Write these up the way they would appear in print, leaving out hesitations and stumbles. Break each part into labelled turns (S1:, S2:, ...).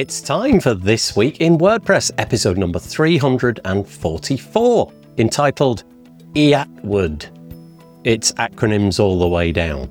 S1: It's time for This Week in WordPress, episode number 344, entitled IATWORD. It's acronyms all the way down.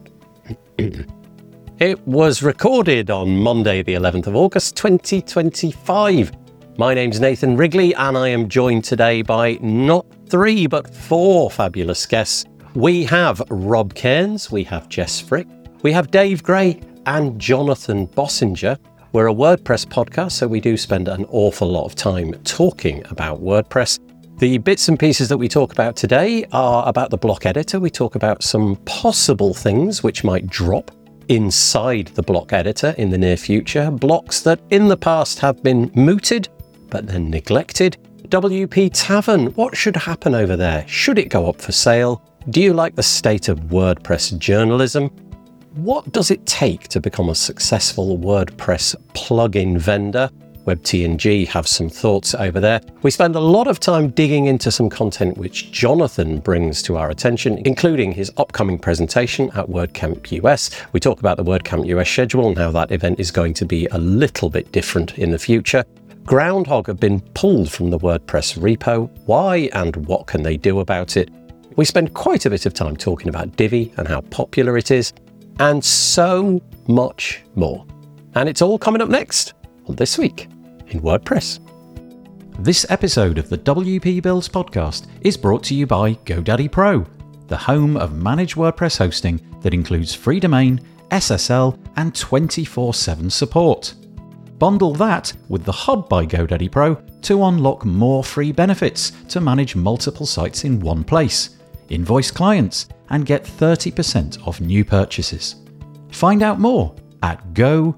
S1: It was recorded on Monday, the 11th of August, 2025. My name's Nathan Wrigley, and I am joined today by not 3, but 4 fabulous guests. We have Rob Cairns, we have Jess Frick, we have Dave Gray, and Jonathan Bossinger. We're a WordPress podcast, so we do spend an awful lot of time talking about WordPress. The bits and pieces that we talk about today are about the block editor. We talk about some possible things which might drop inside the block editor in the near future, blocks that in the past have been mooted, but then neglected. WP Tavern, what should happen over there? Should it go up for sale? Do you like the state of WordPress journalism? What does it take to become a successful WordPress plugin vendor? WebTNG have some thoughts over there. We spend a lot of time digging into some content which Jonathan brings to our attention, including his upcoming presentation at WordCamp US. We talk about the WordCamp US schedule and how that event is going to be a little bit different in the future. Groundhog have been pulled from the WordPress repo. Why and what can they do about it? We spend quite a bit of time talking about Divi and how popular it is, and so much more. And it's all coming up next on This Week in WordPress. This episode of the WP Builds podcast is brought to you by GoDaddy Pro, the home of managed WordPress hosting that includes free domain, SSL, and 24/7 support. Bundle that with the Hub by GoDaddy Pro to unlock more free benefits to manage multiple sites in one place, invoice clients, and get 30% off new purchases. Find out more at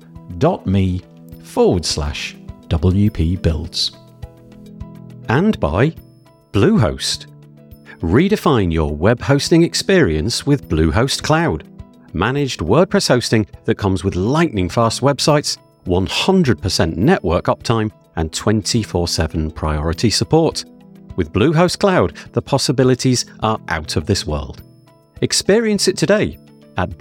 S1: go.me/WP Builds. And by Bluehost. Redefine your web hosting experience with Bluehost Cloud. Managed WordPress hosting that comes with lightning fast websites, 100% network uptime, and 24/7 priority support. With Bluehost Cloud, the possibilities are out of this world. Experience it today at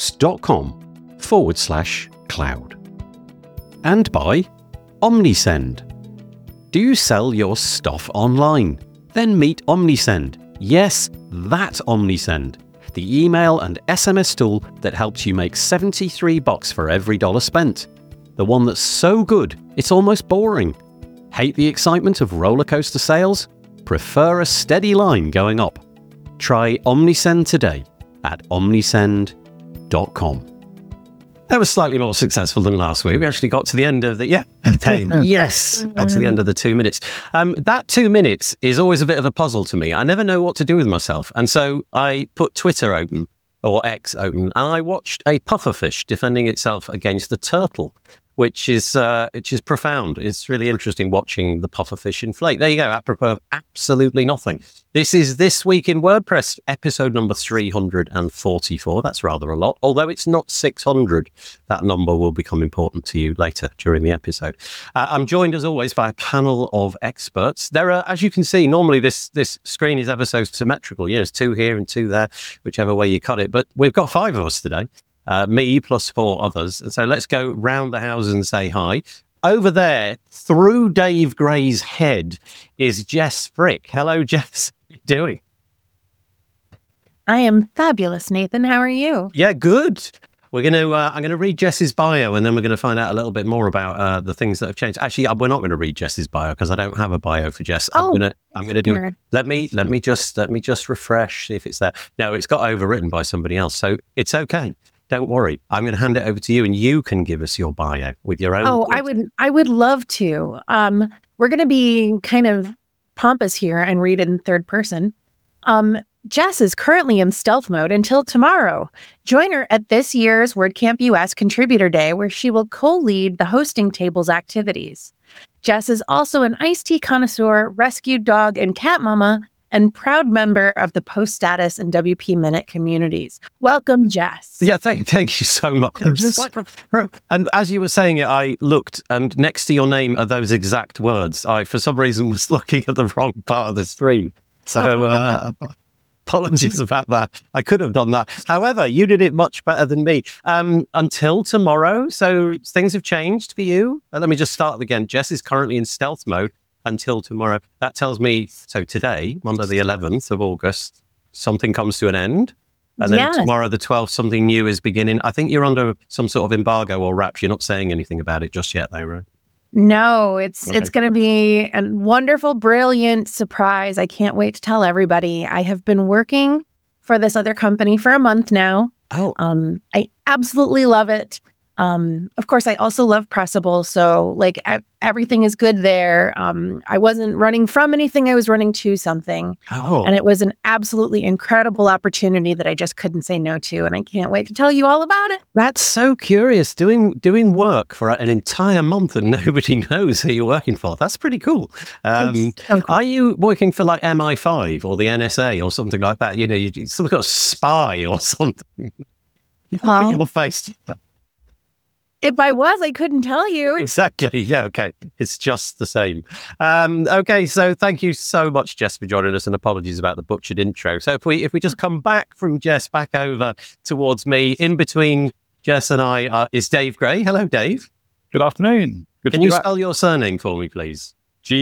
S1: bluehost.com/cloud. And by Omnisend. Do you sell your stuff online? Then meet Omnisend. Yes, that Omnisend. The email and SMS tool that helps you make $73 for every dollar spent. The one that's so good, it's almost boring. Hate the excitement of roller coaster sales? Prefer a steady line going up? Try Omnisend today at omnisend.com. That was slightly more successful than last week. We actually got to the end of the, got to the end of the 2 minutes. That 2 minutes is always a bit of a puzzle to me. I never know what to do with myself. And so I put Twitter open, or X open, and I watched a pufferfish defending itself against a turtle, which is profound. It's really interesting watching the pufferfish inflate. There you go, apropos of absolutely nothing. This is This Week in WordPress, episode number 344. That's rather a lot, although it's not 600. That number will become important to you later during the episode. I'm joined, as always, by a panel of experts. There are, as you can see, normally this screen is ever so symmetrical. There's 2 here and 2 there, whichever way you cut it. But we've got 5 of us today. Me plus 4 others. And so let's go round the house and say hi. Over there, through Dave Gray's head, is Jess Frick. Hello, Jess. How are you doing?
S2: I am fabulous, Nathan. How are you?
S1: Yeah, good. We're going to. I'm going to read Jess's bio, and then we're going to find out a little bit more about the things that have changed. Actually, we're not going to read Jess's bio because I don't have a bio for Jess. I'm going to do it. Let me just refresh, see if it's there. No, it's got overwritten by somebody else, so it's okay. Don't worry. I'm going to hand it over to you, and you can give us your bio with your own.
S2: Oh, I would love to. We're going to be kind of pompous here and read it in third person. Jess is currently in stealth mode until tomorrow. Join her at this year's WordCamp US Contributor Day, where she will co-lead the hosting table's activities. Jess is also an iced tea connoisseur, rescued dog and cat mama, and proud member of the Post Status and WP Minute communities. Welcome, Jess.
S1: Yeah, thank you so much. And as you were saying it, I looked, and next to your name are those exact words. I, for some reason, was looking at the wrong part of the screen. So Apologies about that. I could have done that. However, you did it much better than me. Until tomorrow. So things have changed for you. Let me just start again. Jess is currently in stealth mode until tomorrow. That tells me, so today, Monday the 11th of August, something comes to an end. And then tomorrow the 12th, something new is beginning. I think you're under some sort of embargo or wraps. You're not saying anything about it just yet, though, right?
S2: No, it's going to be a wonderful, brilliant surprise. I can't wait to tell everybody. I have been working for this other company for a month now.
S1: Oh,
S2: I absolutely love it. Of course, I also love Pressable. So like everything is good there. I wasn't running from anything. I was running to something.
S1: Oh.
S2: And it was an absolutely incredible opportunity that I just couldn't say no to. And I can't wait to tell you all about it.
S1: That's so curious. Doing work for an entire month and nobody knows who you're working for. That's pretty cool.
S2: So cool.
S1: Are you working for like MI5 or the NSA or something like that? You know, you some kind of spy or something. Your face.
S2: If I was, I couldn't tell you.
S1: Exactly. Yeah. Okay. It's just the same. Okay. So thank you so much, Jess, for joining us, and apologies about the butchered intro. So if we just come back from Jess back over towards me, in between Jess and I is Dave Gray. Hello, Dave.
S3: Good afternoon.
S1: Can you spell your surname for me, please?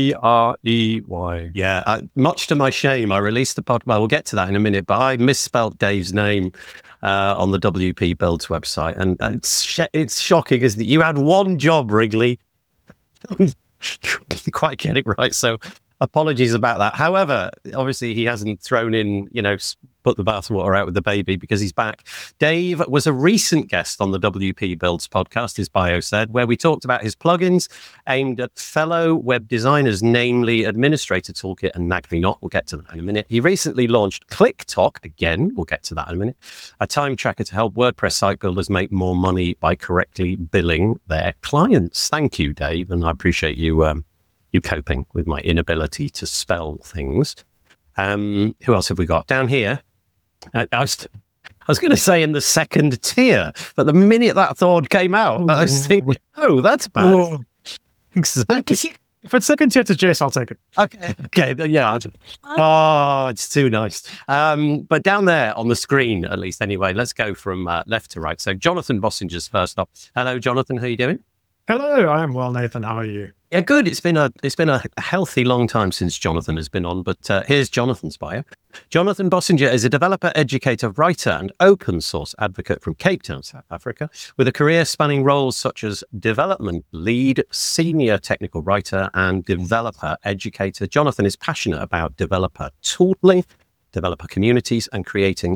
S3: Grey.
S1: Yeah. Much to my shame, I released the pod. Well, we'll get to that in a minute, but I misspelled Dave's name on the WP Builds website, and it's shocking, isn't it? You had one job, Wrigley. Didn't quite get it right, so apologies about that. However, obviously he hasn't thrown in, put the bathwater out with the baby, because he's back. Dave was a recent guest on the WP Builds podcast, his bio said, where we talked about his plugins aimed at fellow web designers, namely Administrator Toolkit and Nagnot. We'll get to that in a minute. He recently launched ClickTalk. Again, we'll get to that in a minute. A time tracker to help WordPress site builders make more money by correctly billing their clients. Thank you, Dave. And I appreciate you coping with my inability to spell things. Who else have we got down here? I was going to say in the second tier, but the minute that thought came out, I was thinking, oh, that's bad. Exactly.
S3: If it's second tier to Jess, I'll take it.
S1: Okay, yeah. Oh, it's too nice. But down there on the screen, at least anyway, let's go from left to right. So Jonathan Bossinger's first up. Hello, Jonathan. How are you doing?
S3: Hello, I am well, Nathan. How are you?
S1: Yeah, good. It's been a healthy long time since Jonathan has been on, but here's Jonathan's bio. Jonathan Bossinger is a developer, educator, writer, and open source advocate from Cape Town, South Africa, with a career spanning roles such as development lead, senior technical writer, and developer educator. Jonathan is passionate about developer tooling, developer communities, and creating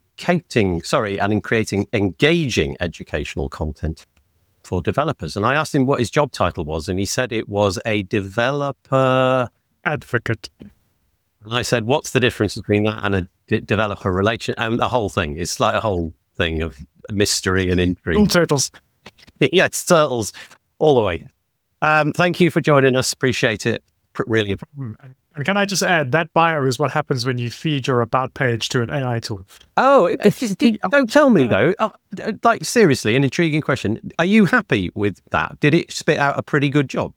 S1: engaging educational content for developers. And I asked him what his job title was, and he said it was a developer
S3: advocate.
S1: And I said, what's the difference between that and a developer relation? And the whole thing, it's like a whole thing of mystery and intrigue.
S3: All turtles.
S1: Yeah, it's turtles all the way. Thank you for joining us. Appreciate it. Really.
S3: And can I just add, that bio is what happens when you feed your about page to an AI tool.
S1: Oh, don't tell me though. Like seriously, an intriguing question. Are you happy with that? Did it spit out a pretty good job?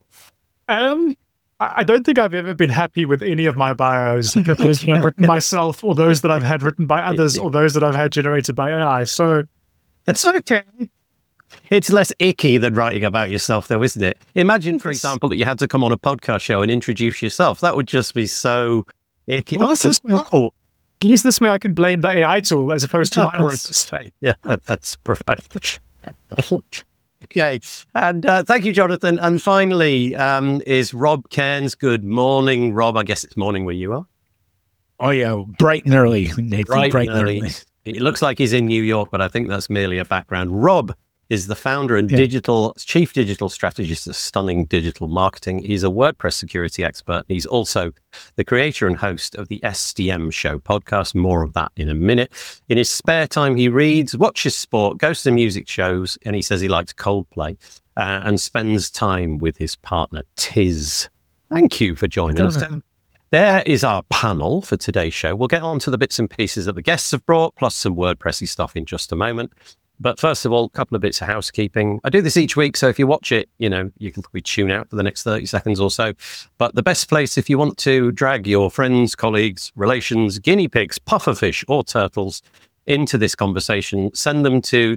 S3: I don't think I've ever been happy with any of my bios, those that I've written myself, or those that I've had written by others, or those that I've had generated by AI. So
S1: it's okay. It's less icky than writing about yourself, though, isn't it? Imagine, for example, that you had to come on a podcast show and introduce yourself. That would just be so icky.
S3: Well, at least this way I can blame the AI tool as opposed to my words.
S1: Yeah, that's perfect. Okay, and thank you, Jonathan. And finally, is Rob Cairns. Good morning, Rob. I guess it's morning where you are.
S4: Oh, yeah, bright and early. Bright and early.
S1: It looks like he's in New York, but I think that's merely a background. Rob is the founder and chief digital strategist of Stunning Digital Marketing. He's a WordPress security expert. He's also the creator and host of the SDM Show podcast. More of that in a minute. In his spare time, he reads, watches sport, goes to music shows, and he says he likes Coldplay and spends time with his partner, Tiz. Thank you for joining us. There is our panel for today's show. We'll get on to the bits and pieces that the guests have brought, plus some WordPressy stuff in just a moment. But first of all, a couple of bits of housekeeping. I do this each week, so if you watch it, you can probably tune out for the next 30 seconds or so. But the best place if you want to drag your friends, colleagues, relations, guinea pigs, pufferfish or turtles into this conversation, send them to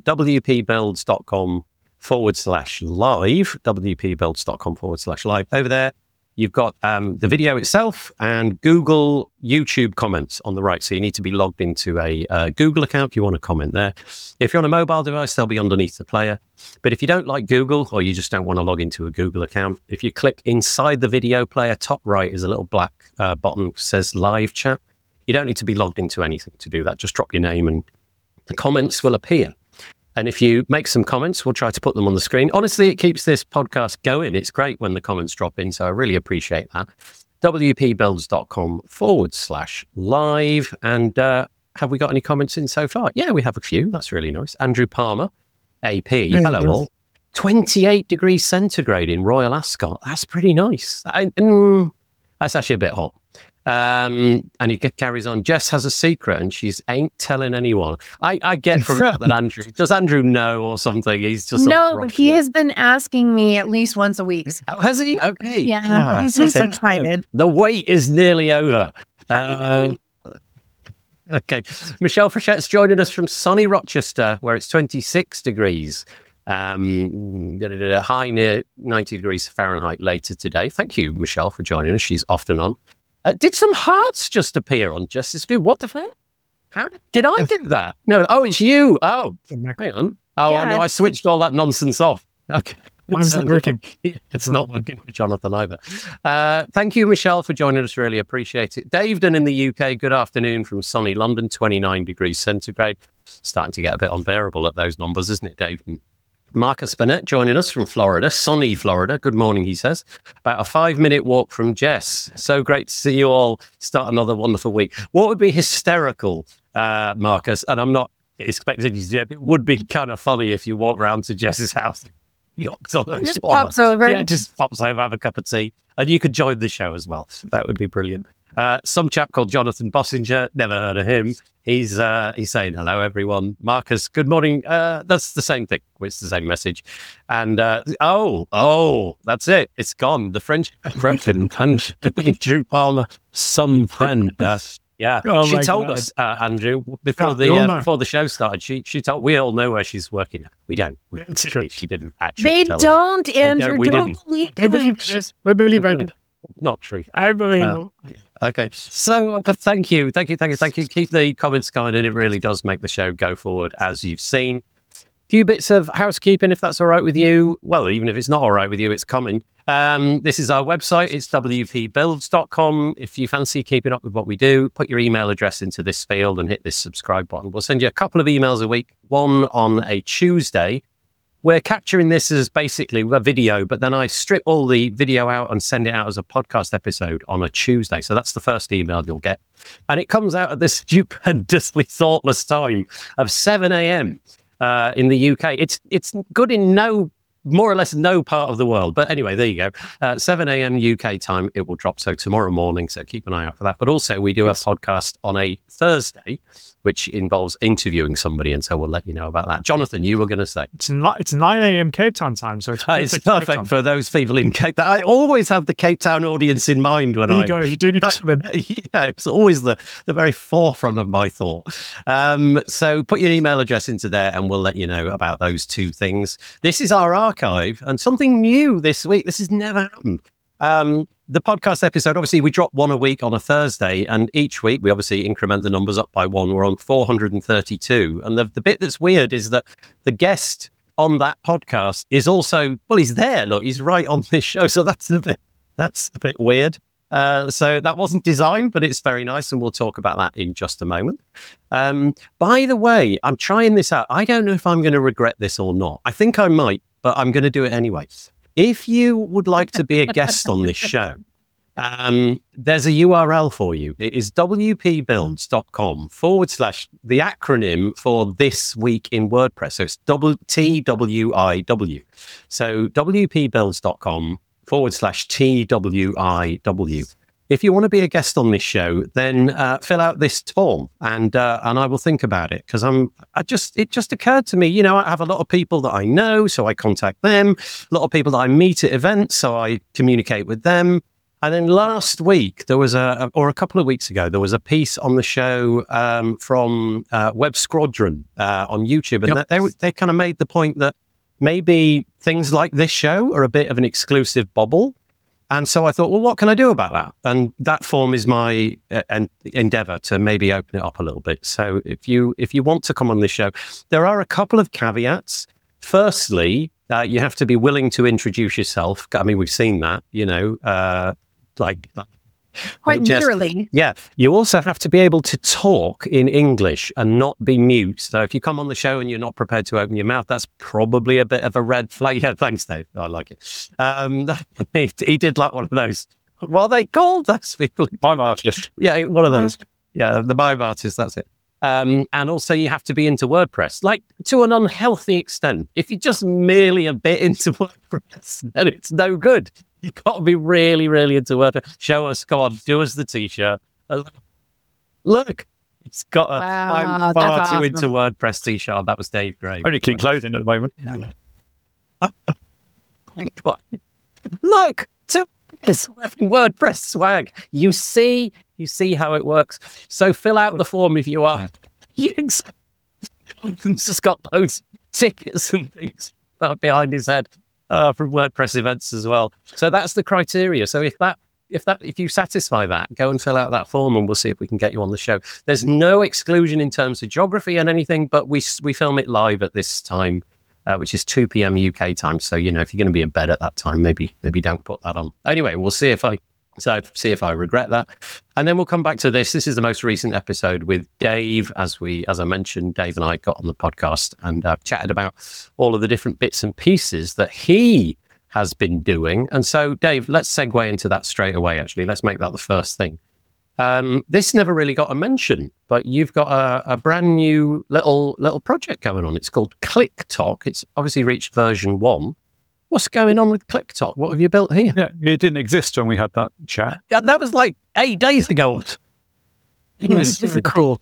S1: wpbuilds.com/live, wpbuilds.com/live. Over there, you've got the video itself and Google, YouTube comments on the right. So you need to be logged into a Google account if you want to comment there. If you're on a mobile device, they'll be underneath the player. But if you don't like Google or you just don't want to log into a Google account, if you click inside the video player, top right is a little black button that says live chat. You don't need to be logged into anything to do that. Just drop your name and the comments will appear. And if you make some comments, we'll try to put them on the screen. Honestly, it keeps this podcast going. It's great when the comments drop in, so I really appreciate that. wpbuilds.com/live. And have we got any comments in so far? Yeah, we have a few. That's really nice. Andrew Palmer, AP. Hello all. 28 degrees centigrade in Royal Ascot. That's pretty nice. That's actually a bit hot. And he carries on. Jess has a secret and she's ain't telling anyone. I get from that Andrew, does Andrew know or something? He's just
S2: no, but he has been asking me at least once a week.
S1: Oh, has he? Okay.
S2: Yeah, he's just excited.
S1: The wait is nearly over. Okay. Michelle Frichette's joining us from sunny Rochester, where it's 26 degrees. A high near 90 degrees Fahrenheit later today. Thank you, Michelle, for joining us. She's often on. Did some hearts just appear on Justice View? What the fuck? How did I do that? No. Oh, it's you. Oh, hang on. Oh, yeah. No, I switched all that nonsense off. Okay.
S3: Mine's not working.
S1: It's not working for Jonathan either. Thank you, Michelle, for joining us. Really appreciate it. Daveton in the UK, good afternoon from sunny London, 29 degrees centigrade. Starting to get a bit unbearable at those numbers, isn't it, Daveton? Marcus Burnett joining us from Florida, sunny Florida. Good morning, he says. About a 5-minute walk from Jess. So great to see you all start another wonderful week. What would be hysterical, Marcus, and I'm not expecting you to do it, it would be kind of funny if you walk around to Jess's house.
S2: Just pops over.
S1: Yeah, just pops over, have a cup of tea. And you could join the show as well. That would be brilliant. Some chap called Jonathan Bossinger, never heard of him. He's saying, hello, everyone. Marcus, good morning. That's the same thing. It's the same message. And, that's it. It's gone. The French and Drew Palmer, some friend. Yeah, she told us, Andrew, before the show started. She told we all know where she's working. We don't. She didn't actually.
S2: They don't, Andrew. Don't believe this.
S3: We believe it.
S1: Not true.
S3: I believe.
S1: Okay, so thank you. Keep the comments coming, and it really does make the show go forward, as you've seen. A few bits of housekeeping, if that's all right with you. Well, even if it's not all right with you, it's coming. This is our website. It's wpbuilds.com. If you fancy keeping up with what we do, put your email address into this field and hit this subscribe button. We'll send you a couple of emails a week, one on a Tuesday. We're capturing this as basically a video, but then I strip all the video out and send it out as a podcast episode on a Tuesday. So that's the first email you'll get. And it comes out at this stupendously thoughtless time of 7 a.m. In the UK. It's good in more or less no part of the world. But anyway, there you go. 7 a.m. UK time, it will drop. So tomorrow morning. So keep an eye out for that. But also we do a podcast on a Thursday, which involves interviewing somebody. And so we'll let you know about that. Jonathan, you were going to say.
S3: It's 9 a.m. Cape Town time. So
S1: it's perfect for those people in Cape Town. I always have the Cape Town audience in mind when
S3: you go. You do need to.
S1: Yeah, it's always the very forefront of my thought. So put your email address into there and we'll let you know about those two things. This is our archive and something new this week. This has never happened. The podcast episode, obviously, we drop one a week on a Thursday, and each week we obviously increment the numbers up by one. We're on 432. And the bit that's weird is that the guest on that podcast is also, well, he's there. Look, he's right on this show. So that's a bit weird. So that wasn't designed, but it's very nice. And we'll talk about that in just a moment. By the way, I'm trying this out. I don't know if I'm going to regret this or not. I think I might, but I'm going to do it anyway. If you would like to be a guest on this show, there's a URL for you. It is wpbuilds.com / the acronym for This Week in WordPress. So it's TWIW. So wpbuilds.com / TWIW. if you want to be a guest on this show, then fill out this form and I will think about it, because it just occurred to me, I have a lot of people that I know, so I contact them, a lot of people that I meet at events, so I communicate with them. And then last week, there was or a couple of weeks ago, there was a piece on the show from Web Squadron on YouTube. And they kind of made the point that maybe things like this show are a bit of an exclusive bubble. And so I thought, well, what can I do about that? And that form is my endeavor to maybe open it up a little bit. So if you want to come on this show, there are a couple of caveats. Firstly, you have to be willing to introduce yourself. I mean, we've seen that,
S2: quite literally.
S1: Yeah. You also have to be able to talk in English and not be mute. So if you come on the show and you're not prepared to open your mouth, that's probably a bit of a red flag. Yeah, thanks, Dave. I like it. He did like one of those. What are they called? That's people.
S3: Mime artist.
S1: Yeah, one of those. Yeah, the mime artist. That's it. And also you have to be into WordPress, like to an unhealthy extent. If you're just merely a bit into WordPress, then it's no good. You've got to be really, really into WordPress. Show us, go on, do us the t-shirt. Look, it's got a I'm far too into WordPress t-shirt. That was Dave Gray.
S3: Only clean clothing at the moment.
S1: Look, it's WordPress swag. You see how it works. So fill out the form if you are. He's just got those tickets and things behind his head from WordPress events as well. So that's the criteria. So if you satisfy that, go and fill out that form and we'll see if we can get you on the show. There's no exclusion in terms of geography and anything, but we film it live at this time, which is 2 p.m. UK time. So, if you're going to be in bed at that time, maybe don't put that on. Anyway, we'll see if I regret that. And then we'll come back to this. This is the most recent episode with Dave. As I mentioned, Dave and I got on the podcast and chatted about all of the different bits and pieces that he has been doing. And so, Dave, let's segue into that straight away, actually. Let's make that the first thing. This never really got a mention, but you've got a brand new little project going on. It's called ClickTalk. It's obviously reached version 1. What's going on with ClickTalk? What have you built here?
S3: Yeah, it didn't exist when we had that chat.
S1: Yeah, that was like 8 days ago. It's cool.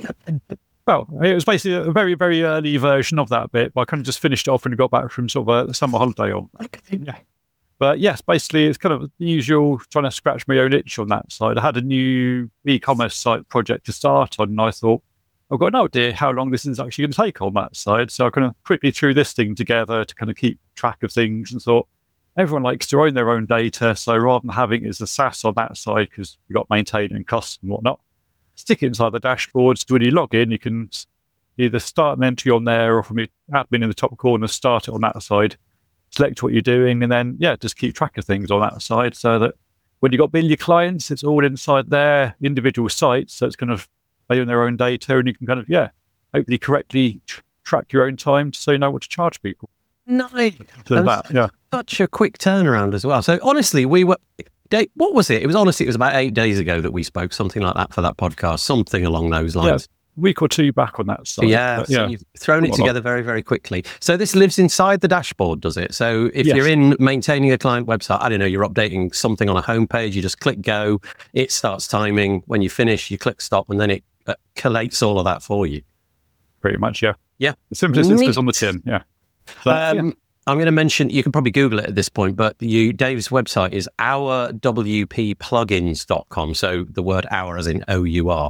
S3: Well, it was basically a very, very early version of that bit, but I kind of just finished it off when we got back from sort of a summer holiday on. Yeah. But yes, basically it's kind of the usual trying to scratch my own itch on that side. I had a new e-commerce site project to start on, and I thought, I've got no idea how long this is actually going to take on that side. So I kind of quickly threw this thing together to kind of keep track of things and thought, everyone likes to own their own data. So rather than having it as a SaaS on that side, because you've got maintaining costs and whatnot, stick it inside the dashboards. When you log in, you can either start an entry on there or from your admin in the top corner, start it on that side, select what you're doing, and then, just keep track of things on that side so that when you've got your clients, it's all inside their individual sites. So it's kind of they own their own data and you can kind of, hopefully correctly track your own time so you know what to charge people.
S1: Nice.
S3: So
S1: Such a quick turnaround as well. So honestly, what was it? It was about 8 days ago that we spoke, something like that for that podcast, something along those lines.
S3: A week or two back on that side.
S1: So you've thrown it together very, very quickly. So this lives inside the dashboard, does it? So if you're in maintaining a client website, I don't know, you're updating something on a homepage, you just click go, it starts timing. When you finish, you click stop, and then it collates all of that for you.
S3: Pretty much, yeah.
S1: Yeah.
S3: The simplest is on the tin, yeah. So,
S1: I'm going to mention, you can probably Google it at this point, but Dave's website is ourwpplugins.com. So the word our as in O-U-R,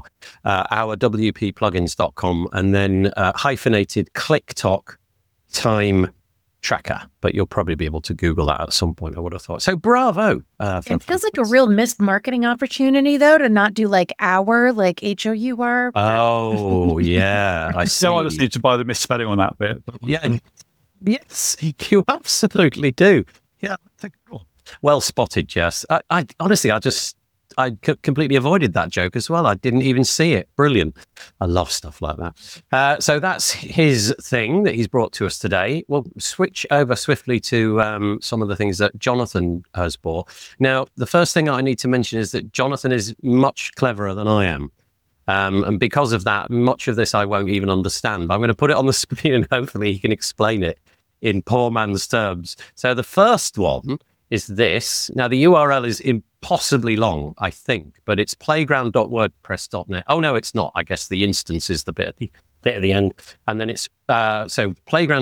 S1: ourwpplugins.com, and then hyphenated ClickTalk time tracker. But you'll probably be able to Google that at some point, I would have thought. So bravo.
S2: It feels like a real missed marketing opportunity, though, to not do like our, like H-O-U-R.
S1: Oh, yeah. I see.
S3: So I just need to buy the misspelling on that bit.
S1: Yeah. Yes, you absolutely do. Yeah. Well spotted, Jess. I honestly, I completely avoided that joke as well. I didn't even see it. Brilliant. I love stuff like that. So that's his thing that he's brought to us today. We'll switch over swiftly to some of the things that Jonathan has brought. Now, the first thing I need to mention is that Jonathan is much cleverer than I am. And because of that, much of this I won't even understand. But I'm going to put it on the screen and hopefully he can explain it in poor man's terms. So the first one is this. Now, the URL is impossibly long, I think, but it's playground.wordpress.net. Oh, no, it's not. I guess the instance is the bit at the end. And then it's so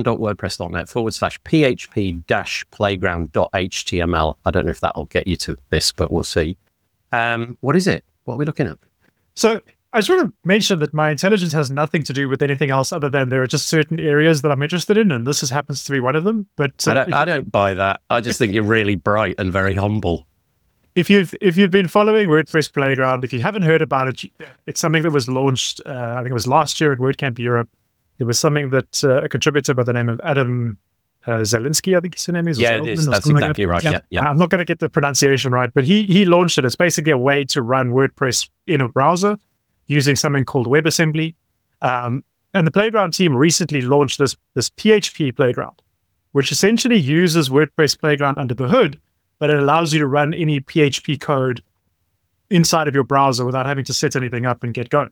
S1: playground.wordpress.net/php-playground.html. I don't know if that'll get you to this, but we'll see. What is it? What are we looking at?
S5: So I just want to mention that my intelligence has nothing to do with anything else other than there are just certain areas that I'm interested in, and this happens to be one of them. But
S1: I don't buy that. I just think you're really bright and very humble.
S5: If you've been following WordPress Playground, if you haven't heard about it, it's something that was launched, I think it was last year at WordCamp Europe. It was something that a contributor by the name of Adam Zelinsky, I think his name is.
S1: Yeah, it is. That's exactly right. Yeah.
S5: I'm not going to get the pronunciation right, but he launched it. It's basically a way to run WordPress in a browser using something called WebAssembly. And the Playground team recently launched this PHP Playground, which essentially uses WordPress Playground under the hood, but it allows you to run any PHP code inside of your browser without having to set anything up and get going.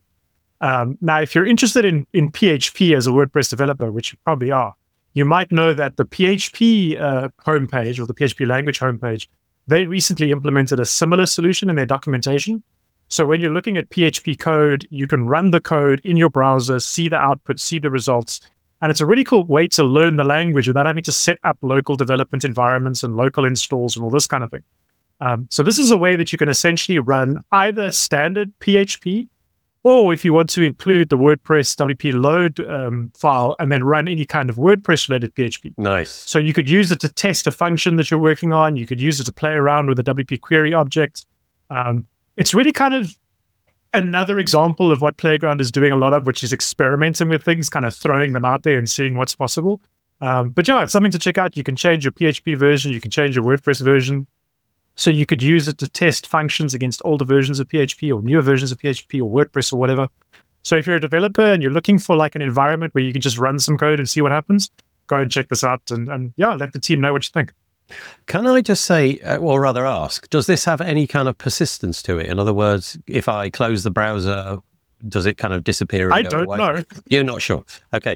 S5: Now, if you're interested in PHP as a WordPress developer, which you probably are, you might know that the PHP homepage or the PHP language homepage, they recently implemented a similar solution in their documentation. So when you're looking at PHP code, you can run the code in your browser, see the output, see the results. And it's a really cool way to learn the language without having to set up local development environments and local installs and all this kind of thing. So this is a way that you can essentially run either standard PHP, or if you want to include the WordPress WP load file and then run any kind of WordPress related PHP.
S1: Nice.
S5: So you could use it to test a function that you're working on. You could use it to play around with a WP query object. It's really kind of another example of what Playground is doing a lot of, which is experimenting with things, kind of throwing them out there and seeing what's possible. But yeah, it's something to check out. You can change your PHP version. You can change your WordPress version. So you could use it to test functions against older versions of PHP or newer versions of PHP or WordPress or whatever. So if you're a developer and you're looking for like an environment where you can just run some code and see what happens, go and check this out and yeah, let the team know what you think.
S1: Can I just say, or rather ask, does this have any kind of persistence to it? In other words, if I close the browser, does it kind of disappear?
S5: I don't know.
S1: You're not sure. Okay.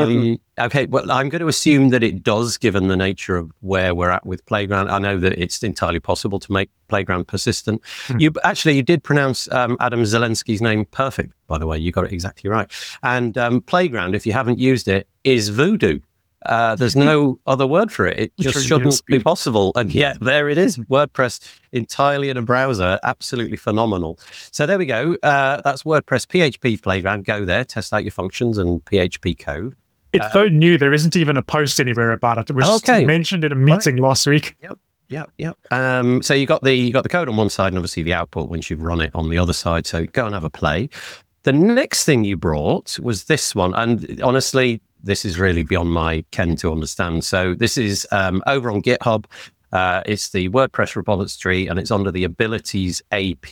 S1: Okay. Well, I'm going to assume that it does, given the nature of where we're at with Playground. I know that it's entirely possible to make Playground persistent. You did pronounce Adam Zelensky's name perfect, by the way. You got it exactly right. And Playground, if you haven't used it, is voodoo. There's no other word for it. It just shouldn't be possible. And yet there it is. WordPress entirely in a browser. Absolutely phenomenal. So there we go. That's WordPress PHP Playground. Go there, test out your functions and PHP code.
S5: It's so new. There isn't even a post anywhere about it. It was just mentioned in a meeting last week.
S1: Yep. So you got the code on one side and obviously the output once you've run it on the other side. So go and have a play. The next thing you brought was this one. And honestly, this is really beyond my ken to understand. So this is over on GitHub. It's the WordPress repository and it's under the Abilities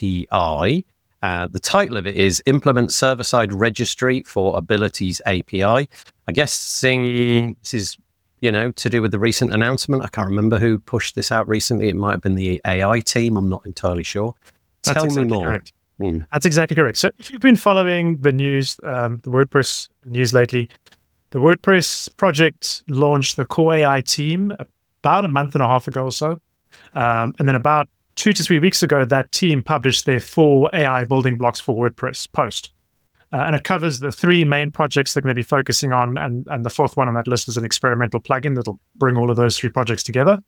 S1: API. The title of it is Implement Server-Side Registry for Abilities API. I guess this is, to do with the recent announcement. I can't remember who pushed this out recently. It might have been the AI team. I'm not entirely sure. Tell me more.
S5: Correct. That's exactly correct. So if you've been following the news, the WordPress news lately, the WordPress project launched the Core AI team about a month and a half ago or so. And then about 2 to 3 weeks ago, that team published their 4 AI building blocks for WordPress post. And it covers the 3 main projects they're going to be focusing on. And the 4th one on that list is an experimental plugin that'll bring all of those 3 projects together.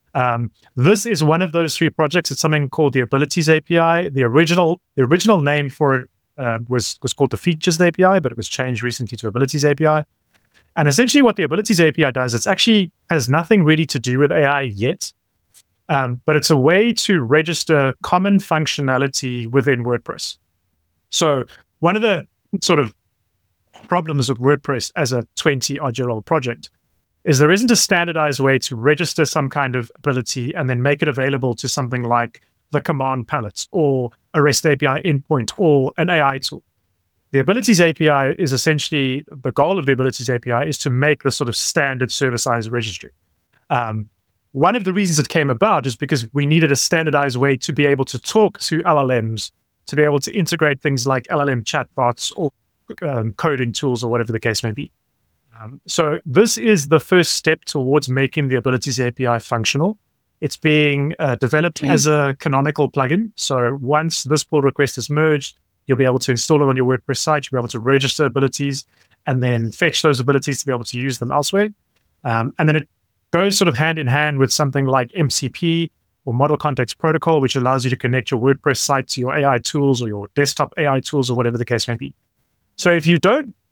S5: This is one of those 3 projects. It's something called the Abilities API. The original name for it was called the Features API, but it was changed recently to Abilities API. And essentially what the Abilities API does, it actually has nothing really to do with AI yet, but it's a way to register common functionality within WordPress. So one of the sort of problems with WordPress as a 20-odd-year-old project is there isn't a standardized way to register some kind of ability and then make it available to something like the command palette or a REST API endpoint or an AI tool. The Abilities API is essentially, the goal of the Abilities API is to make the sort of standard server-side registry. One of the reasons it came about is because we needed a standardized way to be able to talk to LLMs, to be able to integrate things like LLM chatbots or coding tools or whatever the case may be. So this is the first step towards making the Abilities API functional. It's being developed as a canonical plugin. So once this pull request is merged, you'll be able to install it on your WordPress site. You'll be able to register abilities and then fetch those abilities to be able to use them elsewhere. And then it goes sort of hand in hand with something like MCP or Model Context Protocol, which allows you to connect your WordPress site to your AI tools or your desktop AI tools or whatever the case may be. So if you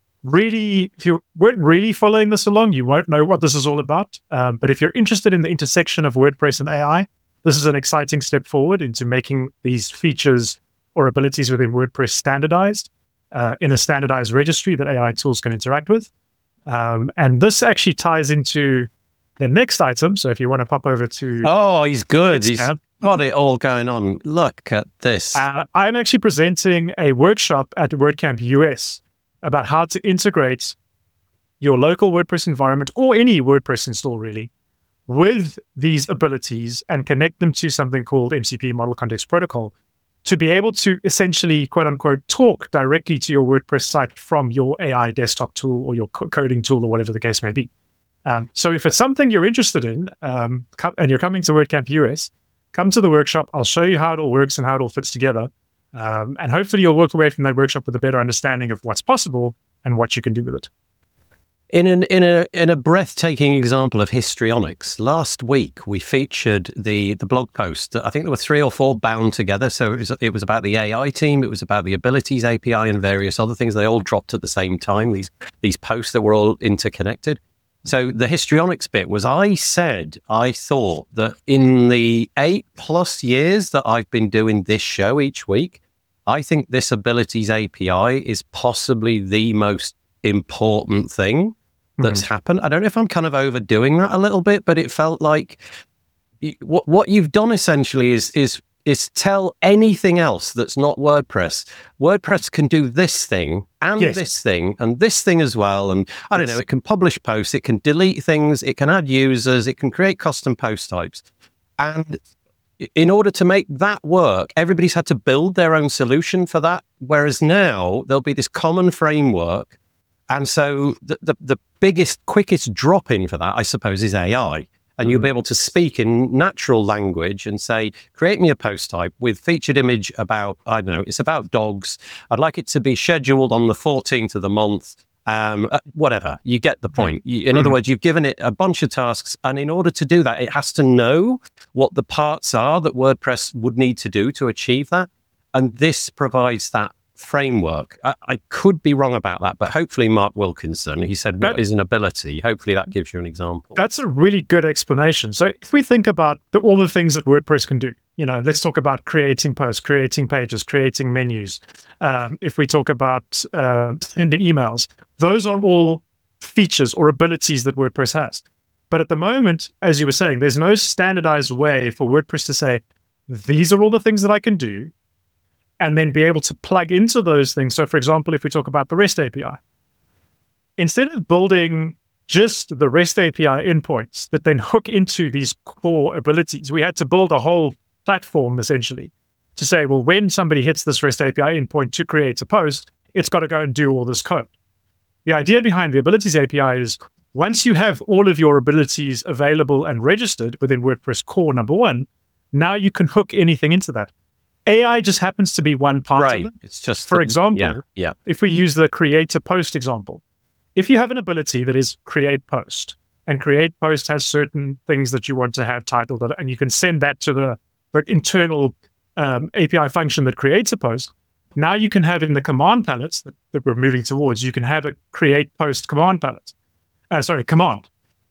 S5: weren't really following this along, you won't know what this is all about. But if you're interested in the intersection of WordPress and AI, this is an exciting step forward into making these features or abilities within WordPress standardized in a standardized registry that AI tools can interact with. And this actually ties into the next item. So if you want to pop over to...
S1: Oh, he's good. He's got it all going on. Look at this.
S5: I'm actually presenting a workshop at WordCamp US about how to integrate your local WordPress environment or any WordPress install really with these abilities and connect them to something called MCP, Model Context Protocol, to be able to essentially, quote unquote, talk directly to your WordPress site from your AI desktop tool or your coding tool or whatever the case may be. So if it's something you're interested in and you're coming to WordCamp US, come to the workshop. I'll show you how it all works and how it all fits together. And hopefully you'll walk away from that workshop with a better understanding of what's possible and what you can do with it.
S1: In a breathtaking example of histrionics, last week we featured the blog post. I think there were 3 or 4 bound together. So it was about the AI team, it was about the Abilities API and various other things. They all dropped at the same time, these posts that were all interconnected. So the histrionics bit was, I thought that in the 8+ years that I've been doing this show each week, I think this Abilities API is possibly the most important thing that's happened. I don't know if I'm kind of overdoing that a little bit, but it felt like what you've done essentially is tell anything else that's not WordPress. WordPress can do this thing and this thing and this thing as well. And I don't know, it can publish posts, it can delete things, it can add users, it can create custom post types. And in order to make that work, everybody's had to build their own solution for that. Whereas now there'll be this common framework. And so the biggest, quickest drop in for that, I suppose, is AI. And you'll be able to speak in natural language and say, create me a post type with featured image about, I don't know, it's about dogs. I'd like it to be scheduled on the 14th of the month. Whatever, you get the point. In other words, you've given it a bunch of tasks. And in order to do that, it has to know what the parts are that WordPress would need to do to achieve that. And this provides that framework. I could be wrong about that, but hopefully Mark Wilkinson, he said, what is an ability? Hopefully that gives you an example.
S5: That's a really good explanation. So if we think about all the things that WordPress can do, let's talk about creating posts, creating pages, creating menus. If we talk about sending emails, those are all features or abilities that WordPress has. But at the moment, as you were saying, there's no standardized way for WordPress to say, these are all the things that I can do, and then be able to plug into those things. So for example, if we talk about the REST API, instead of building just the REST API endpoints that then hook into these core abilities, we had to build a whole platform essentially to say, well, when somebody hits this REST API endpoint to create a post, it's got to go and do all this code. The idea behind the Abilities API is once you have all of your abilities available and registered within WordPress core number 1, now you can hook anything into that. AI just happens to be one part of it.
S1: It's just,
S5: for example, if we use the create a post example, if you have an ability that is create post, and create post has certain things that you want to have titled, and you can send that to the internal API function that creates a post, now you can have in the command palettes that we're moving towards, you can have a create post command palette. Command.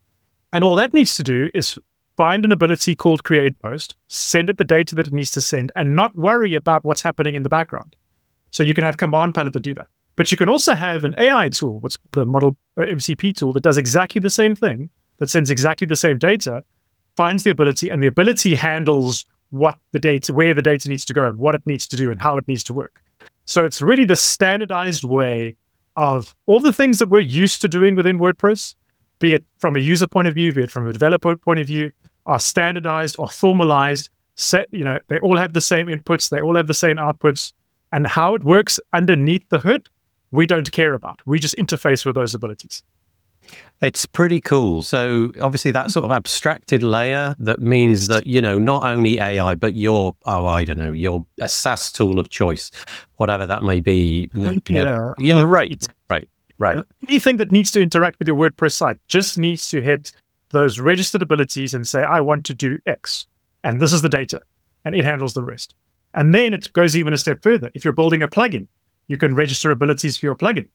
S5: And all that needs to do is find an ability called create post, send it the data that it needs to send, and not worry about what's happening in the background. So you can have command palette to do that. But you can also have an AI tool, what's the model MCP tool, that does exactly the same thing, that sends exactly the same data, finds the ability, and the ability handles what the data, where the data needs to go, and what it needs to do, and how it needs to work. So it's really the standardized way of all the things that we're used to doing within WordPress, be it from a user point of view, be it from a developer point of view, are standardized or formalized, they all have the same inputs, they all have the same outputs, and how it works underneath the hood, we don't care about. We just interface with those abilities.
S1: It's pretty cool. So obviously that sort of abstracted layer that means that, not only AI, but your a SaaS tool of choice, whatever that may be.
S5: Yeah,
S1: Right.
S5: Anything that needs to interact with your WordPress site just needs to hit those registered abilities and say, I want to do X, and this is the data, and it handles the rest. And then it goes even a step further. If you're building a plugin, you can register abilities for your plugin.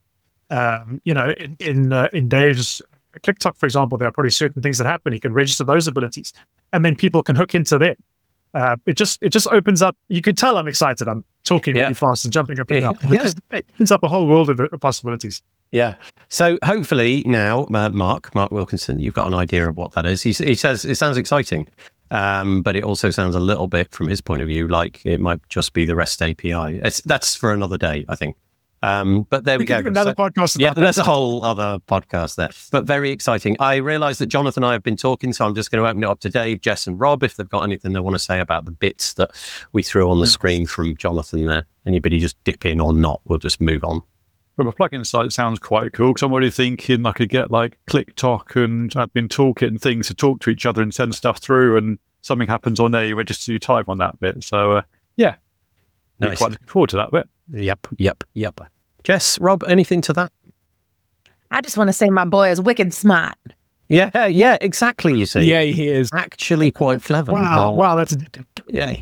S5: In Dave's ClickTalk, for example, there are probably certain things that happen. You can register those abilities, and then people can hook into them. It just opens up. You can tell I'm excited. I'm talking really fast and jumping up and down. It opens up a whole world of possibilities.
S1: Yeah. So hopefully now, Mark Wilkinson, you've got an idea of what that is. He says it sounds exciting, but it also sounds a little bit, from his point of view, like it might just be the REST API. That's for another day, I think. But there we go.
S5: Another podcast.
S1: Yeah, there's a whole other podcast there, but very exciting. I realise that Jonathan and I have been talking, so I'm just going to open it up to Dave, Jess and Rob if they've got anything they want to say about the bits that we threw on the screen from Jonathan there. Anybody just dip in or not, we'll just move on.
S3: From a plugin side, it sounds quite cool because I'm already thinking I could get like ClickTalk and Admin Toolkit and things to talk to each other and send stuff through, and something happens on there, you register your time on that bit. So, nice. Quite looking forward to that bit.
S1: Yep. Jess, Rob, anything to that?
S2: I just want to say my boy is wicked smart.
S1: Yeah, exactly. You see,
S4: Yeah, he is.
S1: actually quite clever.
S5: Wow, that's
S1: Yeah.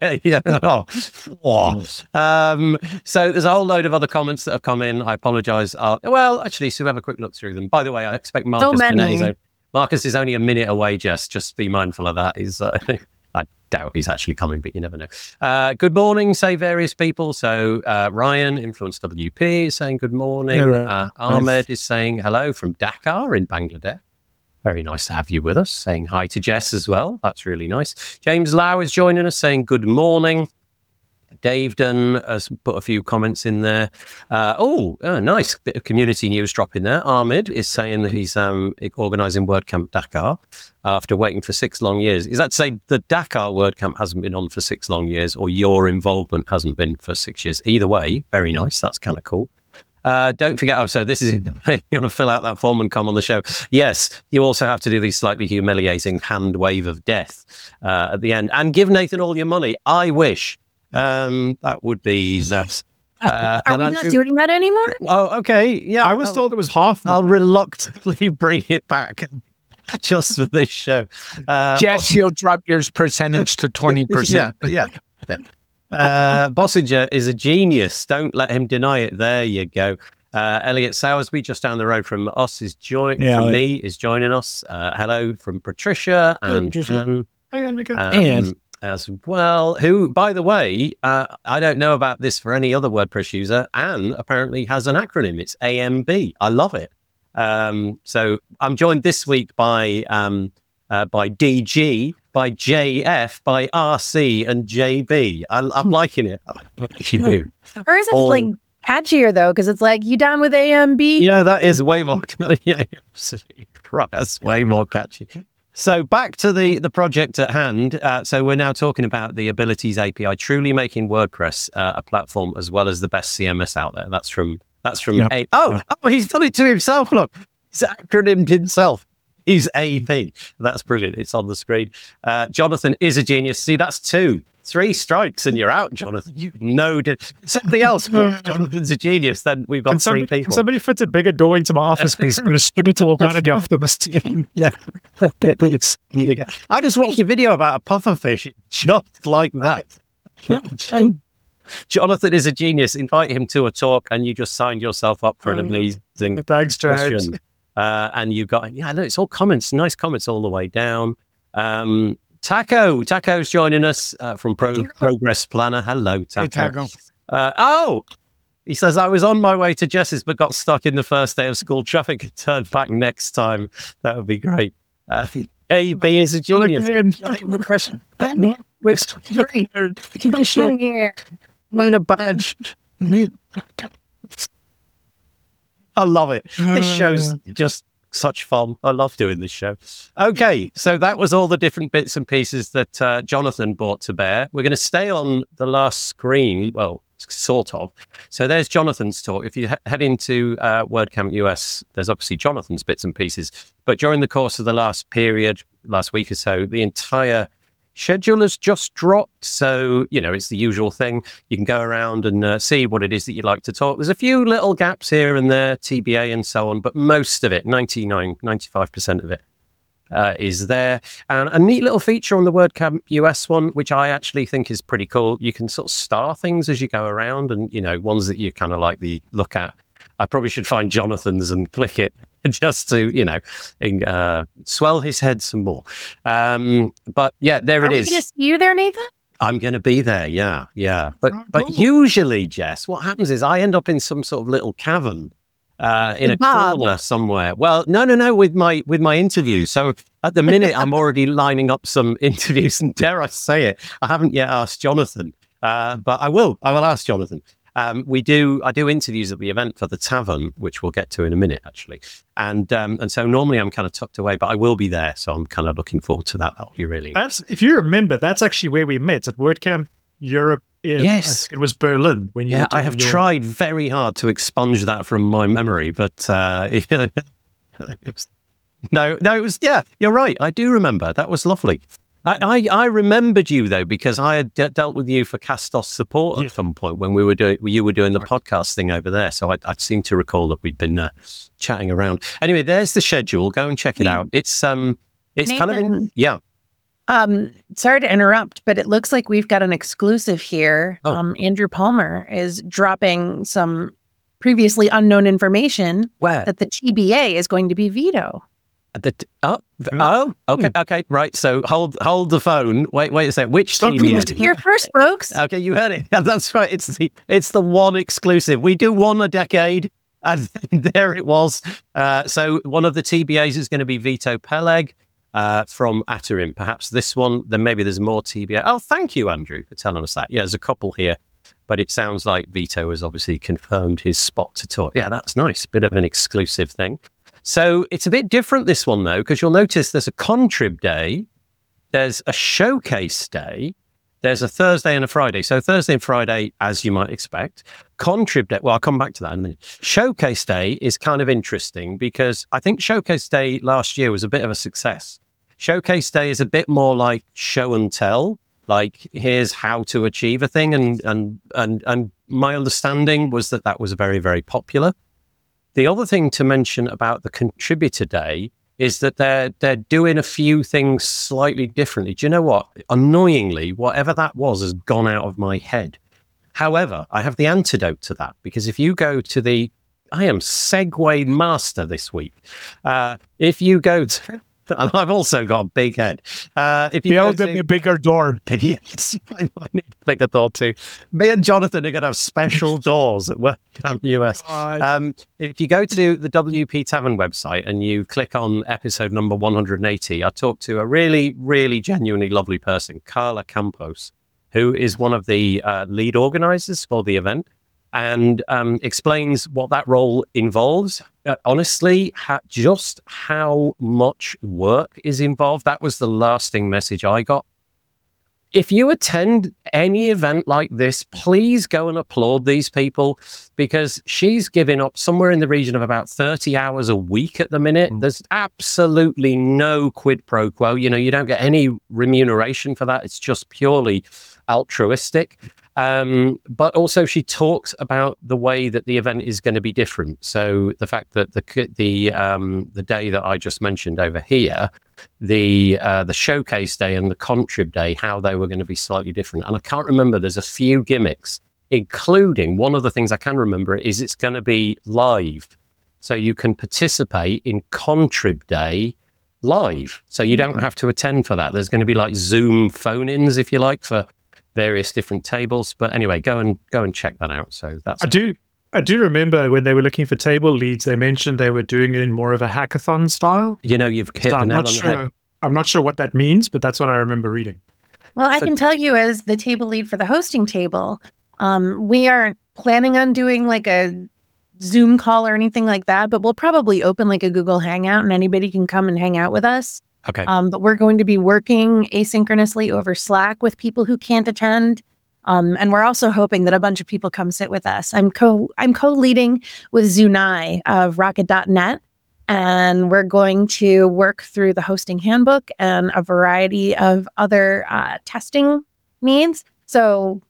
S1: So there's a whole load of other comments that have come in. I apologise. Actually, so we have a quick look through them. By the way, I expect Marcus is only a minute away, Jess. Just be mindful of that. I doubt he's actually coming, but you never know. Good morning, say various people. So Ryan, Influence WP, is saying good morning.
S4: Hello.
S1: Ahmed is saying hello from Dhaka in Bangladesh. Very nice to have you with us. Saying hi to Jess as well. That's really nice. James Lau is joining us, saying good morning. Dave Dunn has put a few comments in there. Nice bit of community news drop in there. Ahmed is saying that he's organising WordCamp Dakar after waiting for 6 long years. Is that to say the Dakar WordCamp hasn't been on for 6 long years, or your involvement hasn't been for 6 years? Either way, very nice. That's kind of cool. Don't forget, so this is, you want to fill out that form and come on the show. Yes, you also have to do the slightly humiliating hand wave of death at the end. And give Nathan all your money. I wish. That would be that.
S2: Are we not doing that anymore?
S1: Oh, okay. Yeah.
S5: I was told it was half.
S1: I'll reluctantly bring it back just for this show.
S4: Jess, he'll drop your percentage to 20%.
S1: Yeah. Bossinger is a genius. Don't let him deny it. There you go. Elliot Sowersby, just down the road from us, is joining us. Hello from Patricia and as well, who, by the way, I don't know about this for any other WordPress user, Anne apparently has an acronym. It's AMB. I love it. So I'm joined this week by DG, by JF, by RC, and JB. I'm liking it. You.
S2: Or is it like catchier though? Because it's like, you down with AMB?
S1: Yeah, that is way more. Yeah, absolutely. That's way more catchy. So back to the project at hand. So we're now talking about the Abilities API, truly making WordPress a platform as well as the best CMS out there. That's from. Yep. Oh, he's done it to himself. Look, he's acronymed himself. He's AP. That's brilliant. It's on the screen. Jonathan is a genius. See, that's 2. 3 strikes and you're out, Jonathan. You know something else. Jonathan's a genius. Then we've got 3 people.
S5: Can somebody fit a bigger door into my office space? I'm going to strip it all down off the mistake.
S1: Yeah. I just watched a video about a pufferfish just like that. Jonathan is a genius. Invite him to a talk and you just signed yourself up for an amazing
S5: Thanks,
S1: question. And you've got, it's all comments, nice comments all the way down. Taco's joining us from Progress Planner. Hello, Taco.
S4: Hey, Taco.
S1: He says, I was on my way to Jess's, but got stuck in the first day of school traffic and turned back next time. That would be great. AB is a genius.
S4: Learn a badge.
S1: I love it. This show's just such fun. I love doing this show. Okay, so that was all the different bits and pieces that Jonathan brought to bear. We're going to stay on the last screen. Well, sort of. So there's Jonathan's talk. If you head into WordCamp US, there's obviously Jonathan's bits and pieces. But during the course of the last week or so, the entire schedule has just dropped. So, it's the usual thing. You can go around and see what it is that you'd like to talk. There's a few little gaps here and there, TBA and so on, but most of it, 95% of it, is there. And a neat little feature on the WordCamp US one, which I actually think is pretty cool. You can sort of star things as you go around, and ones that you kind of like the look at. I probably should find Jonathan's and click it just to swell his head some more. But yeah, there it is.
S2: Are we going to see you there, Nathan?
S1: I'm going to be there. Yeah. But usually, Jess, what happens is I end up in some sort of little cavern. In a corner somewhere. Well, no, with my interviews. So at the minute, I'm already lining up some interviews, and dare I say it, I haven't yet asked Jonathan, but I will ask Jonathan. I do interviews at the event for the Tavern, which we'll get to in a minute, actually. And so normally I'm kind of tucked away, but I will be there. So I'm kind of looking forward to that. That'll be really.
S5: If you remember, that's actually where we met at WordCamp Europe.
S1: Yes,
S5: it was Berlin. When you
S1: I have tried very hard to expunge that from my memory, but no, it was. Yeah, you're right. I do remember. That was lovely. I remembered you though because I had dealt with you for Castos support at some point when you were doing the podcast thing over there. So I seem to recall that we'd been chatting around. Anyway, there's the schedule. Go and check it out. It's Nathan, kind of
S2: sorry to interrupt, but it looks like we've got an exclusive here. Andrew Palmer is dropping some previously unknown information that the TBA is going to be veto.
S1: Okay, right. So hold the phone. Wait a second. Which TBA?
S2: Here first, folks.
S1: Okay, you heard it. That's right. It's the one exclusive. We do one a decade, and there it was. So one of the TBAs is going to be Vito Peleg. From Atarim, perhaps this one, then maybe there's more TBA. Oh, thank you, Andrew, for telling us that. Yeah, there's a couple here, but it sounds like Vito has obviously confirmed his spot to talk. Yeah, that's nice. Bit of an exclusive thing. So it's a bit different, this one, though, because you'll notice there's a contrib day, there's a showcase day, there's a Thursday and a Friday. So Thursday and Friday, as you might expect. Contrib day, well, I'll come back to that in a minute. Showcase day is kind of interesting because I think Showcase day last year was a bit of a success. Showcase day is a bit more like show and tell, like here's how to achieve a thing. And my understanding was that was very, very popular. The other thing to mention about the contributor day is that they're doing a few things slightly differently. Do you know what? Annoyingly, whatever that was has gone out of my head. However, I have the antidote to that, because if you go to I am Segway master this week. If you go to, and I've also got a big head. If you
S4: build them a bigger door.
S1: Yes, I need a bigger door too. Me and Jonathan are going to have special doors at WordCamp US. If you go to the WP Tavern website and you click on episode number 180, I talked to a really, really genuinely lovely person, Carla Campos, who is one of the lead organizers for the event, and explains what that role involves. Honestly, just how much work is involved. That was the lasting message I got. If you attend any event like this, please go and applaud these people, because she's giving up somewhere in the region of about 30 hours a week at the minute. There's absolutely no quid pro quo. You don't get any remuneration for that. It's just purely altruistic. But also she talks about the way that the event is going to be different. So the fact that the day that I just mentioned over here, the showcase day and the contrib day, how they were going to be slightly different. And I can't remember, there's a few gimmicks, including one of the things I can remember is it's going to be live. So you can participate in contrib day live. So you don't have to attend for that. There's going to be like Zoom phone-ins, if you like, for various different tables. But anyway, go and check that out. So that's
S5: I do remember when they were looking for table leads, they mentioned they were doing it in more of a hackathon style.
S1: You've hit the nail on the head.
S5: I'm not sure what that means, but that's what I remember reading.
S2: Well, I can tell you, as the table lead for the hosting table, we aren't planning on doing like a Zoom call or anything like that, but we'll probably open like a Google Hangout and anybody can come and hang out with us.
S1: Okay.
S2: But we're going to be working asynchronously over Slack with people who can't attend. And we're also hoping that a bunch of people come sit with us. I'm co-leading with Zunai of Rocket.net, and we're going to work through the hosting handbook and a variety of other testing needs. So,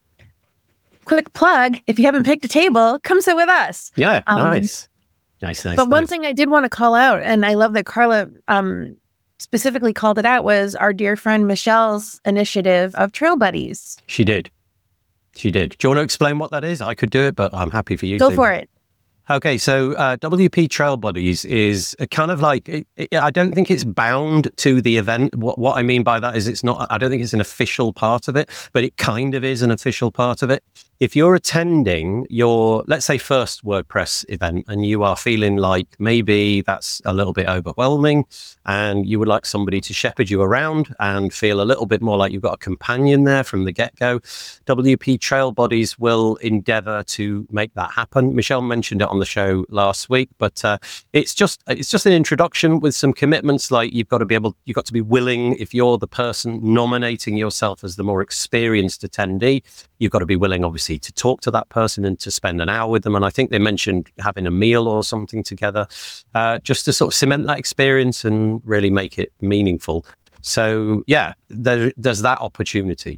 S2: quick plug, if you haven't picked a table, come sit with us.
S1: Yeah, nice.
S2: But one thing I did want to call out, and I love that Carla specifically called it out, was our dear friend Michelle's initiative of Trail Buddies.
S1: She did. Do you want to explain what that is? I could do it, but I'm happy for you
S2: to.
S1: Go
S2: for it.
S1: Okay, so WP Trail Buddies is a kind of like, I don't think it's bound to the event. What I mean by that is I don't think it's an official part of it, but it kind of is an official part of it. If you're attending your, let's say, first WordPress event and you are feeling like maybe that's a little bit overwhelming and you would like somebody to shepherd you around and feel a little bit more like you've got a companion there from the get-go, WP Trail Buddies will endeavor to make that happen. Michelle mentioned it on the show last week, but it's just an introduction with some commitments. Like you've got to be willing, if you're the person nominating yourself as the more experienced attendee, you've got to be willing, obviously, to talk to that person and to spend an hour with them. And I think they mentioned having a meal or something together, just to sort of cement that experience and really make it meaningful. So yeah, there's that opportunity.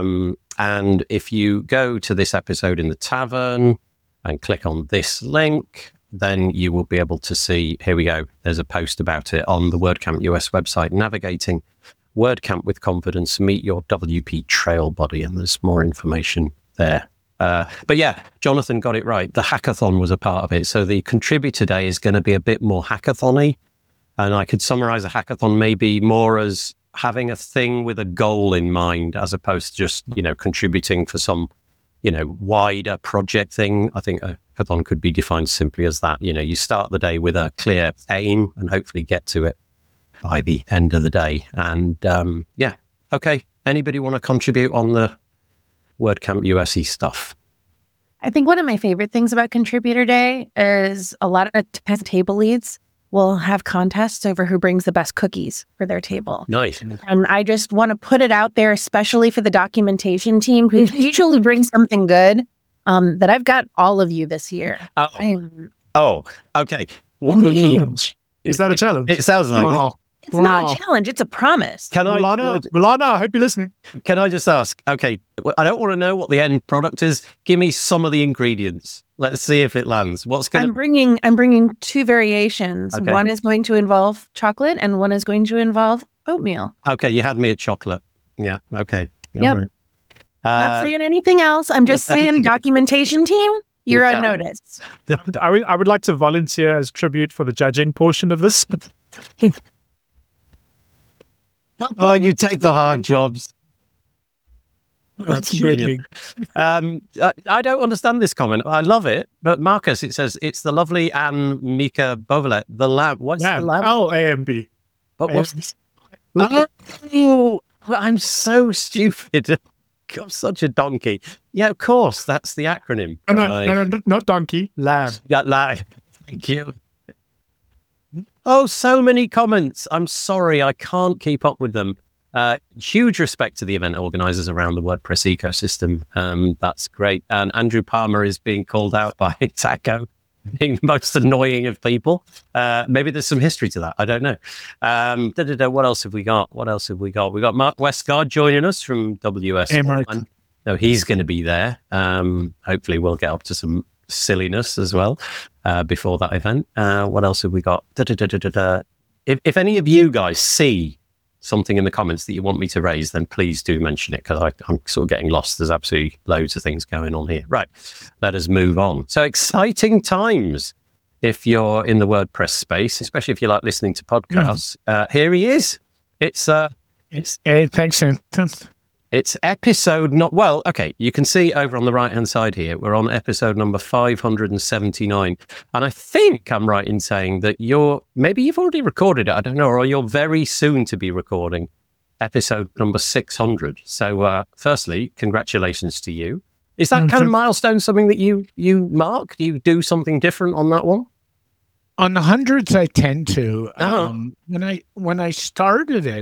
S1: And if you go to this episode in the tavern and click on this link, then you will be able to see, here we go, there's a post about it on the WordCamp US website, navigating WordCamp with confidence, meet your WP Trail Buddy, and there's more information there. But yeah, Jonathan got it right. The hackathon was a part of it. So the contributor day is going to be a bit more hackathon-y. And I could summarize a hackathon maybe more as having a thing with a goal in mind, as opposed to just, contributing for some, wider project thing. I think a hackathon could be defined simply as that. You start the day with a clear aim and hopefully get to it by the end of the day. And yeah, okay. Anybody want to contribute on the WordCamp USE stuff?
S2: I think one of my favorite things about Contributor Day is a lot of table leads will have contests over who brings the best cookies for their table.
S1: Nice.
S2: And I just want to put it out there, especially for the documentation team, who usually brings something good, that I've got all of you this year.
S1: Oh, okay.
S5: Is that a challenge?
S1: It sounds like
S5: Oh.
S2: It's not a challenge, it's a promise.
S5: Milana, I hope you're listening.
S1: Can I just ask, okay, I don't want to know what the end product is. Give me some of the ingredients. Let's see if it lands.
S2: I'm bringing two variations.
S1: Okay.
S2: One is going to involve chocolate and one is going to involve oatmeal.
S1: Okay, you had me at chocolate. Yeah, okay.
S2: Yep. Not saying anything else. I'm just saying, documentation team, you're on notice.
S5: I would like to volunteer as tribute for the judging portion of this.
S1: Oh, you take the hard jobs.
S5: That's brilliant.
S1: I don't understand this comment. I love it, but Marcus, it says it's the lovely Anne Mika Bovelet. The lab. What's the lab?
S5: Oh, AMB.
S1: But what's this? Oh, I'm so stupid. I'm such a donkey. Yeah, of course, that's the acronym.
S5: No, not donkey. Lab.
S1: Yeah, lab. Thank you. Oh, so many comments. I'm sorry, I can't keep up with them. Huge respect to the event organizers around the WordPress ecosystem. That's great. And Andrew Palmer is being called out by Taco, being the most annoying of people. Maybe there's some history to that. I don't know. What else have we got? We got Mark Westgard joining us from WS.
S4: Hey, Mark.
S1: No, he's going to be there. Hopefully we'll get up to some silliness as well before that event. What else have we got? If any of you guys see something in the comments that you want me to raise, then please do mention it, because I'm sort of getting lost. There's absolutely loads of things going on here. Right, let us move on. So exciting times if you're in the WordPress space, especially if you like listening to podcasts. Here he is. It's
S4: thanks.
S1: It's episode you can see over on the right-hand side here, we're on episode number 579. And I think I'm right in saying that maybe you've already recorded it, I don't know, or you're very soon to be recording episode number 600. So firstly, congratulations to you. Is that kind of milestone something that you mark? Do you do something different on that one?
S4: On the hundreds, I tend to. When I started it,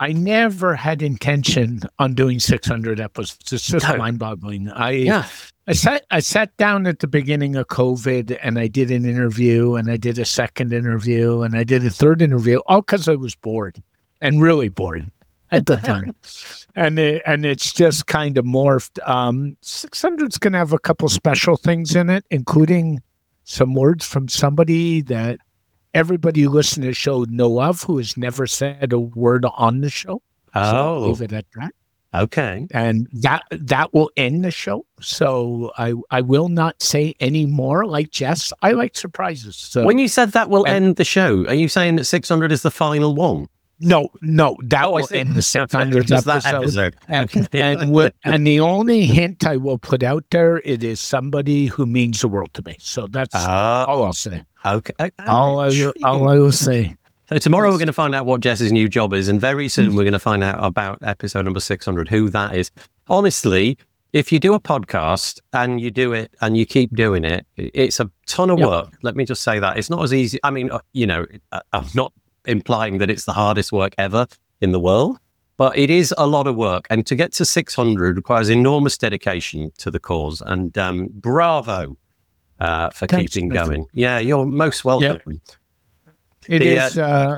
S4: I never had intention on doing 600 episodes. It's just
S1: No.
S4: mind-boggling.
S1: Yeah.
S4: I sat down at the beginning of COVID and I did an interview and I did a second interview and I did a third interview, all because I was bored and really bored at the time. And it's just kind of morphed. 600's going to have a couple special things in it, including some words from somebody that everybody who listens to the show know of, who has never said a word on the show. So I'll leave it at that.
S1: Okay.
S4: And that will end the show. So I will not say any more. Like Jess, I like surprises. So
S1: When you said that will end the show, are you saying that 600 is the final one?
S4: no, that will end the 600th
S1: Just that
S4: episode.
S1: episode.
S4: And the only hint I will put out there, it is somebody who means the world to me. So that's all I'll say.
S1: Okay.
S4: All I will say.
S1: So tomorrow we're going to find out what Jess's new job is, and very soon we're going to find out about episode number 600, who that is. Honestly, if you do a podcast and you do it and you keep doing it, it's a ton of work. Let me just say that. It's not as easy. I mean, I'm not implying that it's the hardest work ever in the world, but it is a lot of work. And to get to 600 requires enormous dedication to the cause. And bravo for keeping going. Yeah, you're most welcome.
S4: It is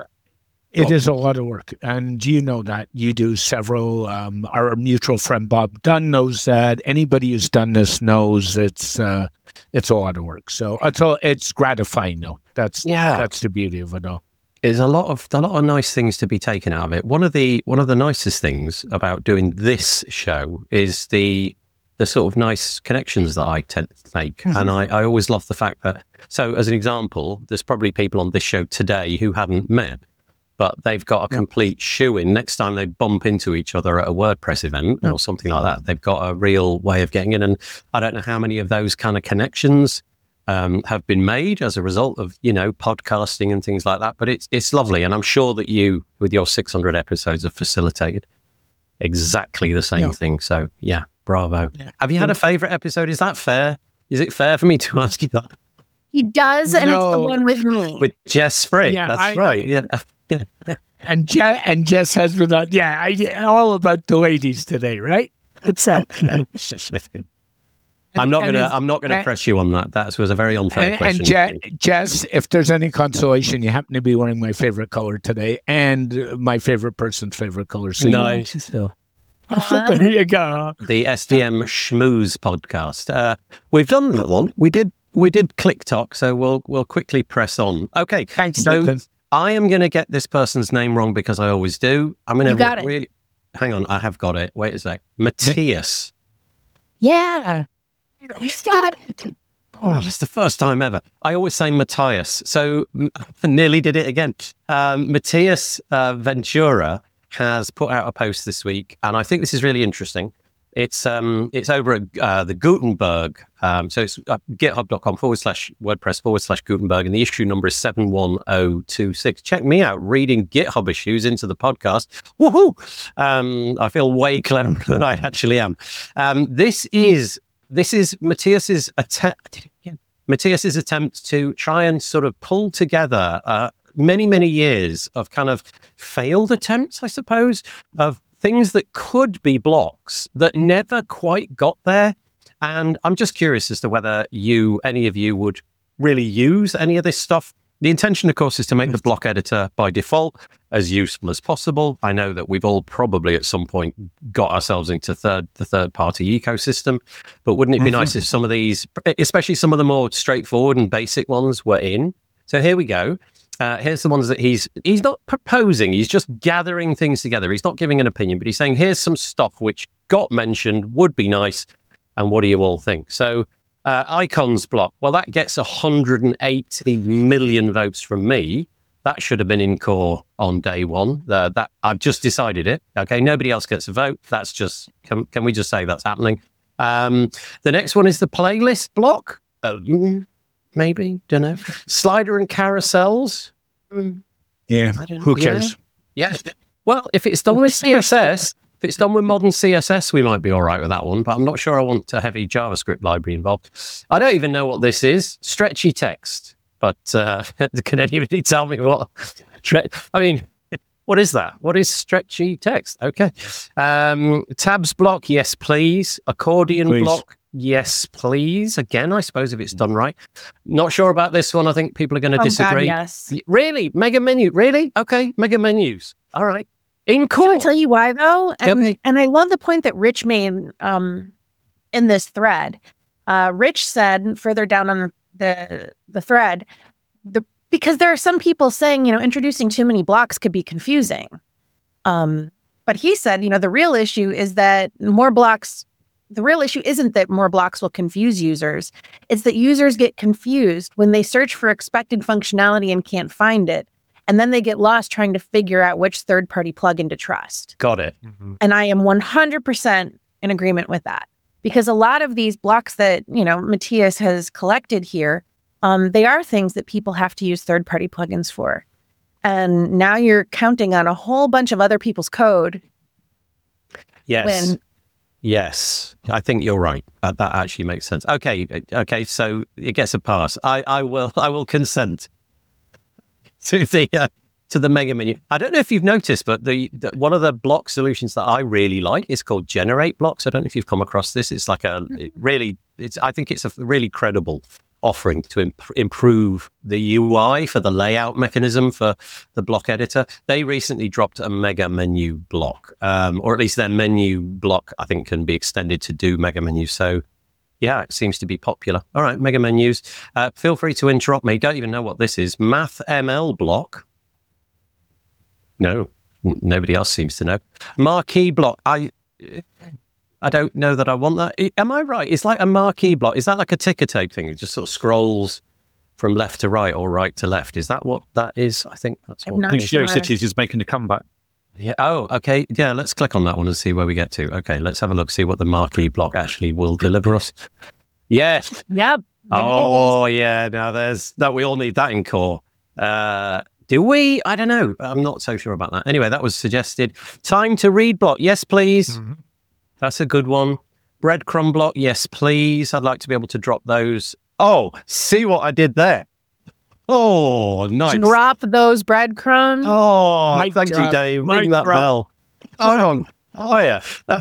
S4: a lot of work, and you know that. You do several. Our mutual friend Bob Dunn knows that. Anybody who's done this knows it's a lot of work. So it's gratifying, though. That's the beauty of it all.
S1: There's a lot of nice things to be taken out of it. One of the nicest things about doing this show is the sort of nice connections that I tend to make. Mm-hmm. And I always love the fact that, so as an example, there's probably people on this show today who haven't met, but they've got a complete shoe-in. Next time they bump into each other at a WordPress event or something like that, they've got a real way of getting in. And I don't know how many of those kind of connections have been made as a result of, podcasting and things like that. But it's lovely. And I'm sure that you, with your 600 episodes, have facilitated exactly the same thing. So, yeah. Bravo. Yeah. Have you had a favorite episode? Is that fair? Is it fair for me to ask you that?
S2: He does, and it's the one with me.
S1: With Jess Sprigg. Yeah, that's right. Yeah.
S4: And Jess has been on. All about the ladies today, right?
S1: I'm not gonna press you on that. That was a very unfair question.
S4: And Jess, if there's any consolation, you happen to be wearing my favorite color today, and my favorite person's favorite color. So
S1: nice.
S4: There you go.
S1: The STM Schmooze podcast. We've done that one. We did ClickTalk, so we'll quickly press on. Okay.
S4: Thanks.
S1: So I am going to get this person's name wrong because I always do. I'm going to hang on. I have got it. Wait a sec. Matthias.
S2: Yeah. You got it.
S1: Oh, it's the first time ever. I always say Matthias, so I nearly did it again. Matthias Ventura has put out a post this week, and I think this is really interesting. It's over at the Gutenberg. So it's github.com/WordPress/Gutenberg, and the issue number is 71026. Check me out reading GitHub issues into the podcast. Woohoo! I feel way cleverer than I actually am. This is Matthias's attempt to try and sort of pull together many years of kind of failed attempts, I suppose, of things that could be blocks that never quite got there. And I'm just curious as to whether any of you would really use any of this stuff. The intention, of course, is to make the block editor by default as useful as possible. I know that we've all probably at some point got ourselves into the third-party ecosystem, but wouldn't it be nice if some of these, especially some of the more straightforward and basic ones, were in? So here we go. Here's the ones that he's not proposing. He's just gathering things together. He's not giving an opinion, but he's saying, here's some stuff which got mentioned, would be nice. And what do you all think? So icons block. Well, that gets 180 million votes from me. That should have been in core on day one. That I've just decided it. Okay. Nobody else gets a vote. That's just, can we just say that's happening? The next one is the playlist block. Maybe, don't know. Slider and carousels.
S4: Yeah, who cares?
S1: Yeah. Well, if it's done with CSS, if it's done with modern CSS, we might be all right with that one. But I'm not sure I want a heavy JavaScript library involved. I don't even know what this is. Stretchy text. But can anybody tell me what? I mean, What is that? What is stretchy text? Okay. Tabs block, yes, please. Accordion
S4: Please.
S1: block, yes, please. Again, I suppose if it's done right. Not sure about this one. I think people are going to
S2: Oh, God,
S1: disagree.
S2: yes.
S1: Really? Mega menu? Really? Okay. Mega menus. All right. In
S2: Can I
S1: court.
S2: tell you why though? And,
S1: Yep.
S2: and I love the point that Rich made in this thread. Rich said further down on the thread, because there are some people saying, introducing too many blocks could be confusing. But he said, the real issue is that more blocks. The real issue isn't that more blocks will confuse users. It's that users get confused when they search for expected functionality and can't find it. And then they get lost trying to figure out which third-party plugin to trust.
S1: Got it.
S2: And I am 100% in agreement with that. Because a lot of these blocks that, Matthias has collected here, they are things that people have to use third-party plugins for. And now you're counting on a whole bunch of other people's code.
S1: Yes.
S2: When-
S1: Yes, I think you're right. That actually makes sense. Okay, so it gets a pass. I will consent to the mega menu. I don't know if you've noticed, but the one of the block solutions that I really like is called Generate Blocks. I don't know if you've come across this. It's like I think it's a really credible offering to improve the UI for the layout mechanism for the block editor. They recently dropped a mega menu block, or at least their menu block, I think, can be extended to do mega menus. So yeah, it seems to be popular. All right, mega menus. Feel free to interrupt me. Don't even know what this is. Math ML block. No, nobody else seems to know. Marquee block. I don't know that I want that. Am I right? It's like a marquee block. Is that like a ticker tape thing? It just sort of scrolls from left to right or right to left. Is that what that is? I think that's
S2: I'm
S1: what.
S2: not
S3: I think
S2: sure.
S3: GeoCities is making a comeback.
S1: Yeah. Oh, okay. Yeah. Let's click on that one and see where we get to. Okay. Let's have a look. See what the marquee block actually will deliver us. Yes.
S2: Yep.
S1: Oh, yeah. Now we all need that in core. Do we? I don't know. I'm not so sure about that. Anyway, that was suggested. Time to read block. Yes, please.
S3: Mm-hmm.
S1: That's a good one. Breadcrumb block. Yes, please. I'd like to be able to drop those. Oh, see what I did there. Oh, nice.
S2: Drop those breadcrumbs.
S1: Oh,
S4: Mic
S1: thank you,
S4: drop.
S1: Dave.
S4: Mic
S1: Ring that
S4: drop.
S1: bell. Oh, yeah.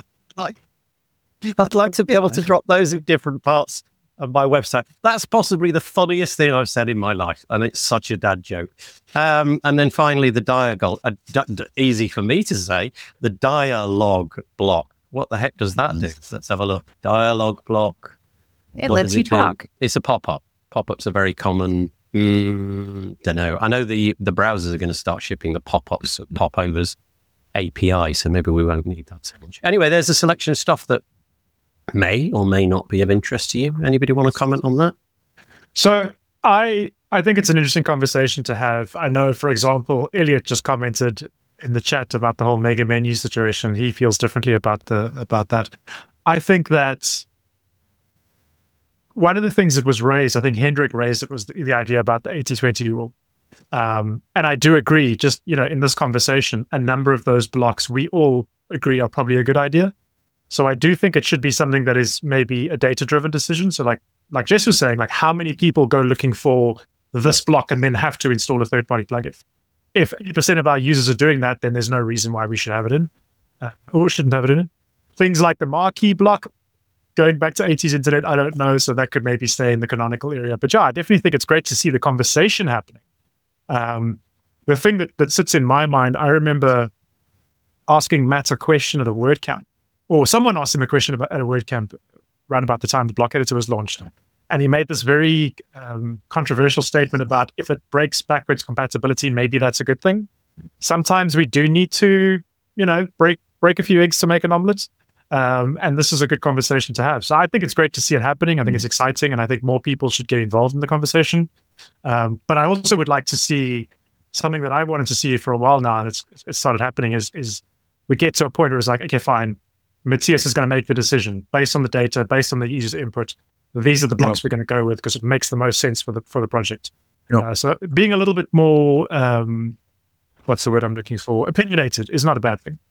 S1: I'd like to be able to drop those in different parts of my website. That's possibly the funniest thing I've said in my life, and it's such a dad joke. And then finally, the dialogue. Easy for me to say. The dialogue block. What the heck does that do? Let's have a look. Dialogue block.
S2: It
S1: What
S2: lets
S1: does
S2: you
S1: it do?
S2: talk.
S1: It's a pop-up. Pop-ups are very common. Don't know. I know the browsers are going to start shipping the pop-ups, popovers API, so maybe we won't need that so much. Anyway, there's a selection of stuff that may or may not be of interest to you. Anybody want to comment on that?
S5: So I think it's an interesting conversation to have. I know, for example, Elliot just commented in the chat about the whole mega menu situation. He feels differently about that. I think that one of the things that was raised, I think Hendrik raised it, was the idea about the 80-20 rule. And I do agree, just, in this conversation, a number of those blocks we all agree are probably a good idea. So I do think it should be something that is maybe a data-driven decision. So like Jess was saying, like how many people go looking for this block and then have to install a third-party plugin? If 80% of our users are doing that, then there's no reason why we should have it in, or shouldn't have it in. Things like the marquee block, going back to 80s internet, I don't know. So that could maybe stay in the canonical area. But yeah, I definitely think it's great to see the conversation happening. The thing that sits in my mind, I remember asking Matt a question at a WordCamp, or someone asked him a question at a WordCamp around about the time the block editor was launched. And he made this very controversial statement about if it breaks backwards compatibility, maybe that's a good thing. Sometimes we do need to, break a few eggs to make an omelet. And this is a good conversation to have. So I think it's great to see it happening. I think it's exciting, and I think more people should get involved in the conversation. But I also would like to see something that I wanted to see for a while now, and it's started happening, is we get to a point where it's like, okay, fine, Matthias is going to make the decision based on the data, based on the user input. These are the blocks we're going to go with because it makes the most sense for the project. So being a little bit more, what's the word I'm looking for? Opinionated is not a bad thing.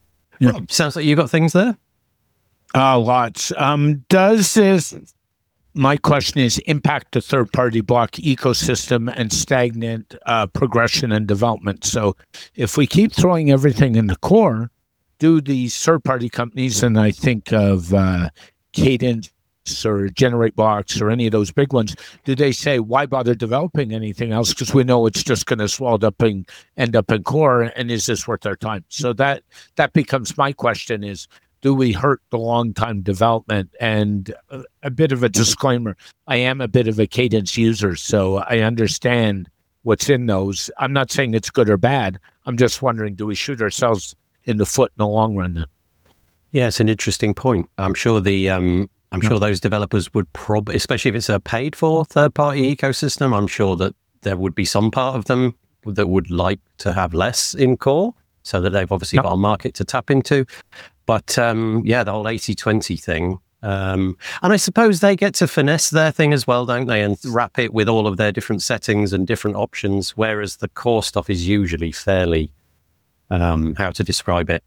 S1: Rob, sounds like you got things there.
S4: Lots. Does this my question is impact the third-party block ecosystem and stagnant progression and development. So if we keep throwing everything in the core, do these third-party companies, and I think of Cadence or Generate Blocks or any of those big ones, do they say, why bother developing anything else? Because we know it's just going to swell up and end up in core, and is this worth our time? So that becomes my question is, do we hurt the long-time development? And a bit of a disclaimer, I am a bit of a Cadence user, so I understand what's in those. I'm not saying it's good or bad. I'm just wondering, do we shoot ourselves in the foot in the long run then?
S1: Yeah, it's an interesting point. I'm sure those developers would probably, especially if it's a paid-for third-party ecosystem, I'm sure that there would be some part of them that would like to have less in core, so that they've obviously got a market to tap into. But the whole 80-20 thing. And I suppose they get to finesse their thing as well, don't they? And wrap it with all of their different settings and different options, whereas the core stuff is usually fairly, how to describe it,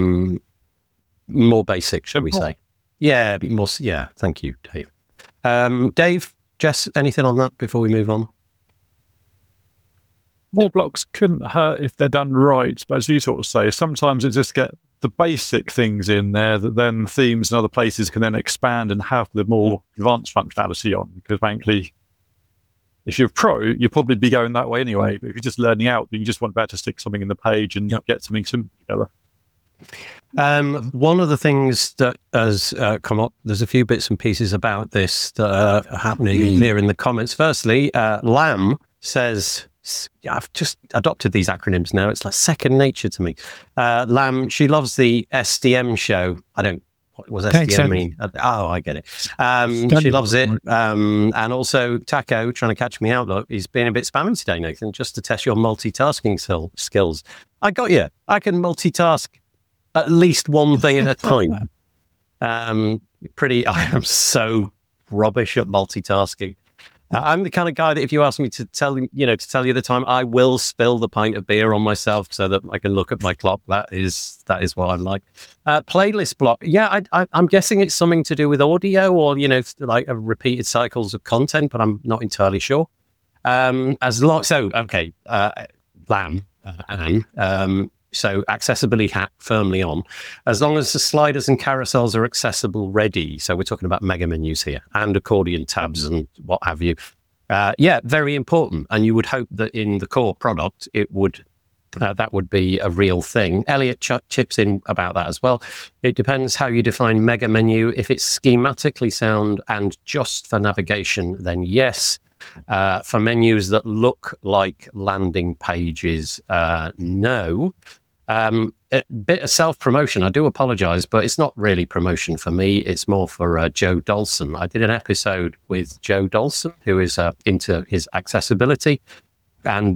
S1: more basic, shall we say. Yeah, more. Yeah, thank you, Dave. Dave, Jess, anything on that before we move on?
S3: More blocks couldn't hurt if they're done right, but as you sort of say, sometimes it just get the basic things in there that then themes and other places can then expand and have the more advanced functionality on. Because frankly, if you're pro, you'll probably be going that way anyway. But if you're just learning out, you just want better to stick something in the page and get something simple together.
S1: One of the things that has come up, there's a few bits and pieces about this that are happening here in the comments. Firstly, Lamb says, I've just adopted these acronyms now. It's like second nature to me. Lamb, she loves the SDM show. What was SDM mean? Oh, I get it. She loves it. And also Taco, trying to catch me out. Look, he's been a bit spammy today, Nathan, just to test your multitasking skills. I got you. I can multitask at least one thing at a time. I am so rubbish at multitasking. I'm the kind of guy that if you ask me to tell you the time, I will spill the pint of beer on myself so that I can look at my clock. That is what I'm like. Playlist block. Yeah, I'm guessing it's something to do with audio or, like repeated cycles of content, but I'm not entirely sure. Lamb, so accessibility hat firmly on, as long as the sliders and carousels are accessible ready. So we're talking about mega menus here and accordion tabs and what have you. Very important. And you would hope that in the core product, it would that would be a real thing. Elliot chips in about that as well. It depends how you define mega menu. If it's schematically sound and just for navigation, then yes. For menus that look like landing pages, no. A bit of self-promotion. I do apologize, but it's not really promotion for me. It's more for Joe Dolson. I did an episode with Joe Dolson, who is into his accessibility. And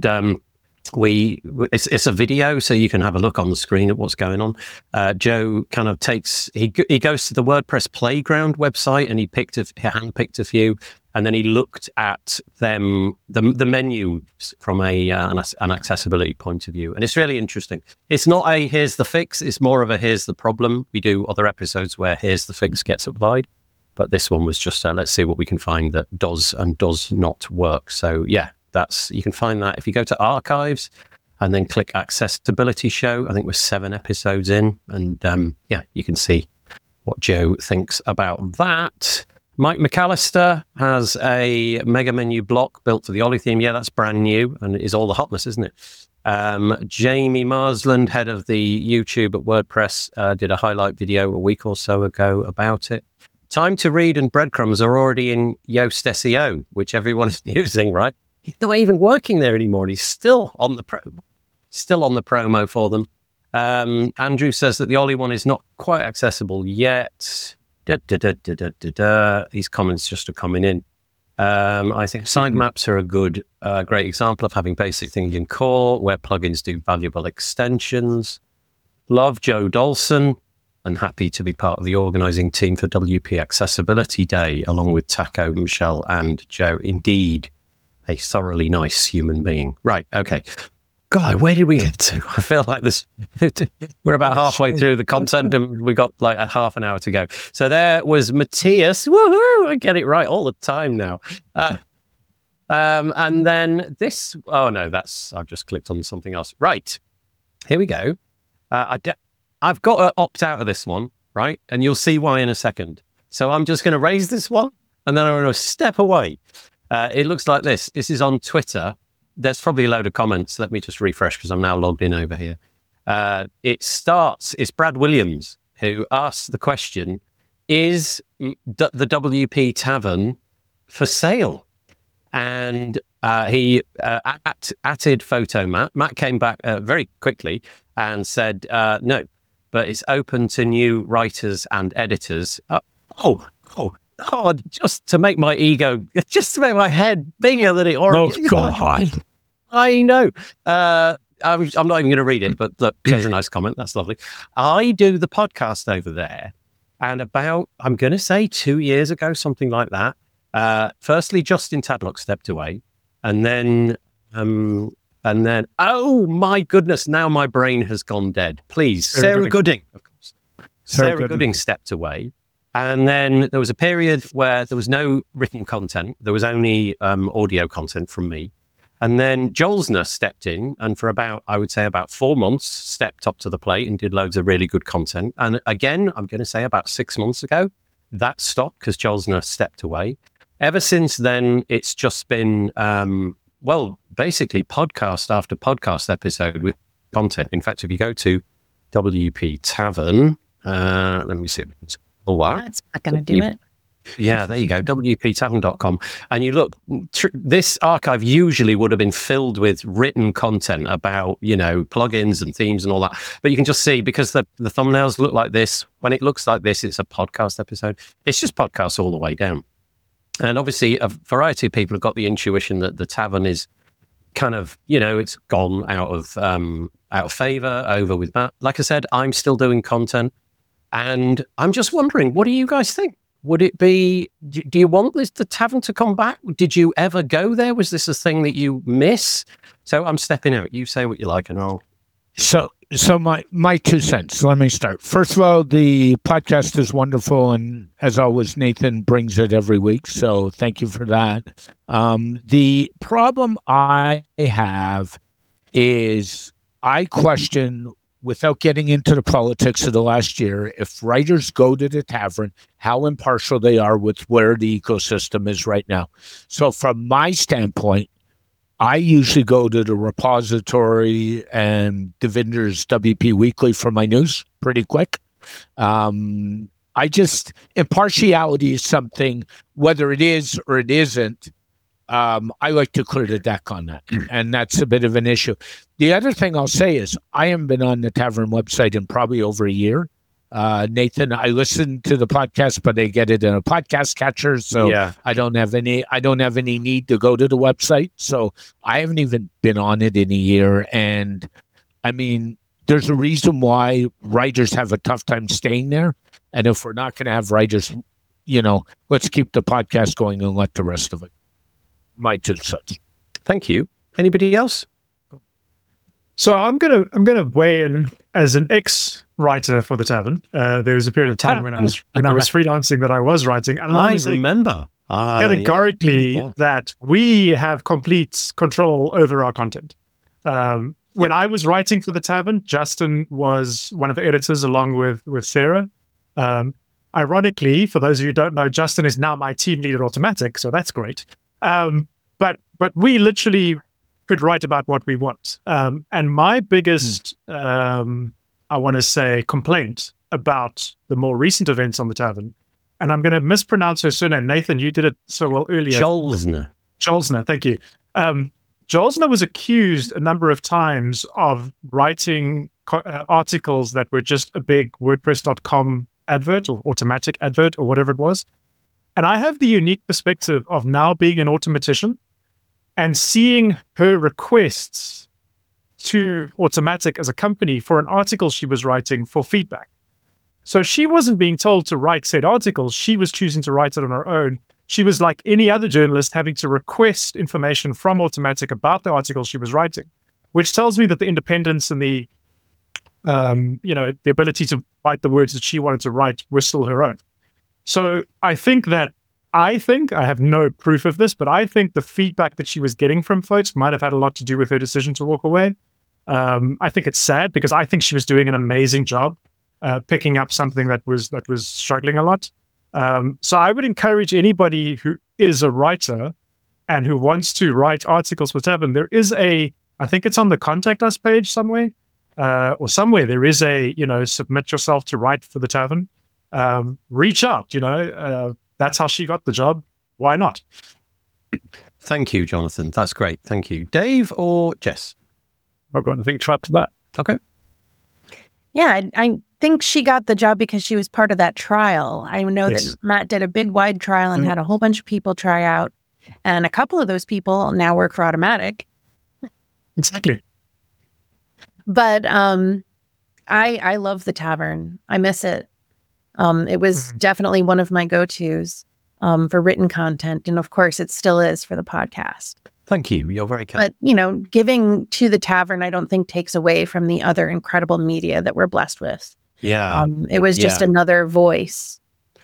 S1: it's a video, so you can have a look on the screen at what's going on. Joe kind of he goes to the WordPress Playground website and he handpicked a few. And then he looked at them, the menu from an accessibility point of view. And it's really interesting. It's not a here's the fix. It's more of a here's the problem. We do other episodes where here's the fix gets applied. But this one was just let's see what we can find that does and does not work. So yeah, you can find that if you go to archives and then click accessibility show. I think we're 7 episodes in. And you can see what Joe thinks about that. Mike McAllister has a mega menu block built for the Ollie theme. Yeah, that's brand new and it is all the hotness, isn't it? Jamie Marsland, head of the YouTube at WordPress, did a highlight video a week or so ago about it. Time to Read and Breadcrumbs are already in Yoast SEO, which everyone is using, right? He's not even working there anymore. And he's still on the promo for them. Andrew says that the Ollie one is not quite accessible yet. These comments just are coming in. I think sitemaps are a great example of having basic things in core where plugins do valuable extensions. Love Joe Dolson and happy to be part of the organizing team for WP Accessibility Day along with Taco, Michelle and Joe. Indeed, a thoroughly nice human being. Right, okay. God, where did we get to? I feel like this. We're about halfway through the content, and we got like a half an hour to go. So there was Matthias. Woohoo! I get it right all the time now. And then this. Oh no, I've just clicked on something else. Right, here we go. I've got to opt out of this one, right? And you'll see why in a second. So I'm just going to raise this one, and then I'm going to step away. It looks like this. This is on Twitter. There's probably a load of comments. Let me just refresh because I'm now logged in over here. It's Brad Williams who asked the question, is the WP Tavern for sale? And he atted photo Matt. Matt came back very quickly and said, no, but it's open to new writers and editors. Just to make my ego, just to make my head bigger than it already is.
S4: Oh, God.
S1: I know. I'm not even going to read it, but look, there's a nice comment. That's lovely. I do the podcast over there, and about, I'm going to say 2 years ago, something like that. Firstly, Justin Tadlock stepped away, and then, oh my goodness, now my brain has gone dead. Please, Sarah Gooding, of course. Sarah Gooding stepped away. And then there was a period where there was no written content. There was only audio content from me. And then Jolsner stepped in and for about 4 months, stepped up to the plate and did loads of really good content. And again, I'm going to say about 6 months ago, that stopped because Jolsner stepped away. Ever since then, it's just been, basically podcast after podcast episode with content. In fact, if you go to WP Tavern, let me see.
S2: That's not going to do it.
S1: Yeah, there you go, wptavern.com. And you look, this archive usually would have been filled with written content about, plugins and themes and all that. But you can just see, because the thumbnails look like this, when it looks like this, it's a podcast episode. It's just podcasts all the way down. And obviously, a variety of people have got the intuition that the tavern is kind of, it's gone out of favor over with that. Like I said, I'm still doing content. And I'm just wondering, what do you guys think? Would it be, do you want the tavern to come back? Did you ever go there? Was this a thing that you miss? So I'm stepping out. You say what you like and I'll...
S4: So my 2 cents. Let me start. First of all, the podcast is wonderful. And as always, Nathan brings it every week. So thank you for that. The problem I have is I question, without getting into the politics of the last year, if writers go to the tavern, how impartial they are with where the ecosystem is right now. So from my standpoint, I usually go to the repository and Devinder's WP Weekly for my news pretty quick. Impartiality is something, whether it is or it isn't, I like to clear the deck on that, and that's a bit of an issue. The other thing I'll say is I haven't been on the tavern website in probably over a year. Nathan, I listen to the podcast, but I get it in a podcast catcher, so yeah. I don't have any need to go to the website. So I haven't even been on it in a year, and I mean, there's a reason why writers have a tough time staying there. And if we're not going to have writers, let's keep the podcast going and let the rest of it. My 2 cents.
S1: Thank you. Anybody else?
S5: So I'm gonna weigh in as an ex-writer for the tavern. There was a period of time when I was freelancing that I was writing, and
S1: I remember
S5: categorically that we have complete control over our content. When I was writing for the tavern, Justin was one of the editors along with Sarah. Ironically, for those of you who don't know, Justin is now my team lead at Automatic, so that's great. But we literally could write about what we want. And my biggest, I want to say, complaint about the more recent events on the tavern, and I'm going to mispronounce her surname. Nathan, you did it so well earlier. Jolsner, thank you. Jolsner was accused a number of times of writing articles that were just a big WordPress.com advert or Automatic advert or whatever it was. And I have the unique perspective of now being an automatician and seeing her requests to Automatic as a company for an article she was writing for feedback. So she wasn't being told to write said articles. She was choosing to write it on her own. She was like any other journalist having to request information from Automatic about the article she was writing. which tells me that the independence and the ability to write the words that she wanted to write were still her own. So I have no proof of this, but I think the feedback that she was getting from folks might have had a lot to do with her decision to walk away. I think it's sad because I think she was doing an amazing job picking up something that was struggling a lot. So I would encourage anybody who is a writer and who wants to write articles for Tavern. There is I think it's on the contact us page somewhere, or somewhere there is submit yourself to write for the Tavern. Reach out, that's how she got the job. Why not?
S1: Thank you, Jonathan. That's great. Thank you. Dave or Jess?
S3: I've got nothing to add to that.
S1: Okay.
S2: Yeah, I think she got the job because she was part of that trial. I know that Matt did a big wide trial and had a whole bunch of people try out. And a couple of those people now work for Automatic.
S5: Exactly.
S2: But I love the Tavern. I miss it. It was definitely one of my go-tos for written content. And of course, it still is for the podcast.
S1: Thank you. You're very kind.
S2: But, giving to the Tavern, I don't think takes away from the other incredible media that we're blessed with.
S1: Yeah.
S2: It was just another voice.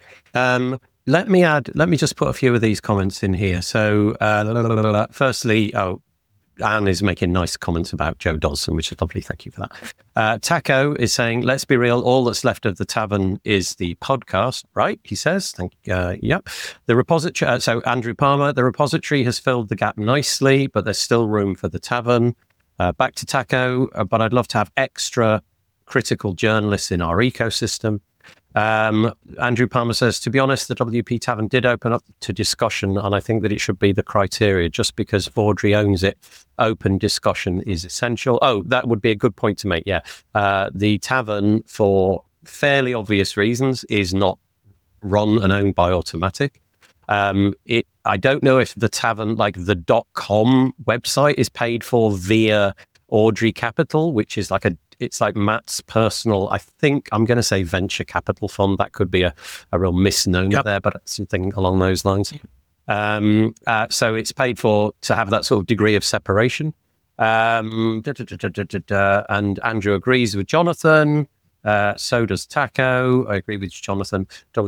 S1: Let me just put a few of these comments in here. So, firstly, Anne is making nice comments about Joe Dodson, which is lovely. Thank you for that. Taco is saying, let's be real. All that's left of the Tavern is the podcast, right? He says, yep. The repository, so Andrew Palmer, the repository has filled the gap nicely, but there's still room for the Tavern. Back to Taco, but I'd love to have extra critical journalists in our ecosystem. Andrew Palmer says, to be honest, the WP Tavern did open up to discussion, and I think that it should be the criteria. Just because Vaudrey owns it, open discussion is essential. Oh, that would be a good point to make. Yeah. The Tavern, for fairly obvious reasons, is not run and owned by Automatic. I don't know if the Tavern, like the .com website, is paid for via Audrey Capital, which is it's like Matt's personal, I think I'm going to say venture capital fund. That could be a real misnomer there, but something along those lines. So it's paid for to have that sort of degree of separation. And Andrew agrees with Jonathan. So does Taco. I agree with Jonathan.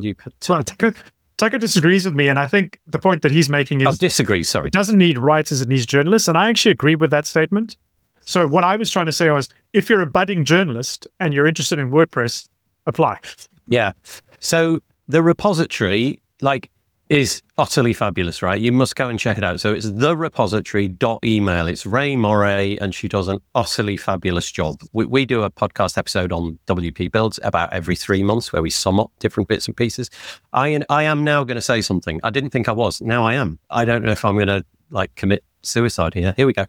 S5: Taco disagrees with me, and I think the point that he's making is...
S1: disagree, sorry.
S5: It doesn't need writers, it needs journalists, and I actually agree with that statement. So what I was trying to say was, if you're a budding journalist and you're interested in WordPress, apply.
S1: Yeah. So the repository, is utterly fabulous, right? You must go and check it out. So it's therepository.email. It's Ray Moray, and she does an utterly fabulous job. We do a podcast episode on WP Builds about every 3 months where we sum up different bits and pieces. I am now going to say something. I didn't think I was. Now I am. I don't know if I'm going to commit suicide here. Here we go.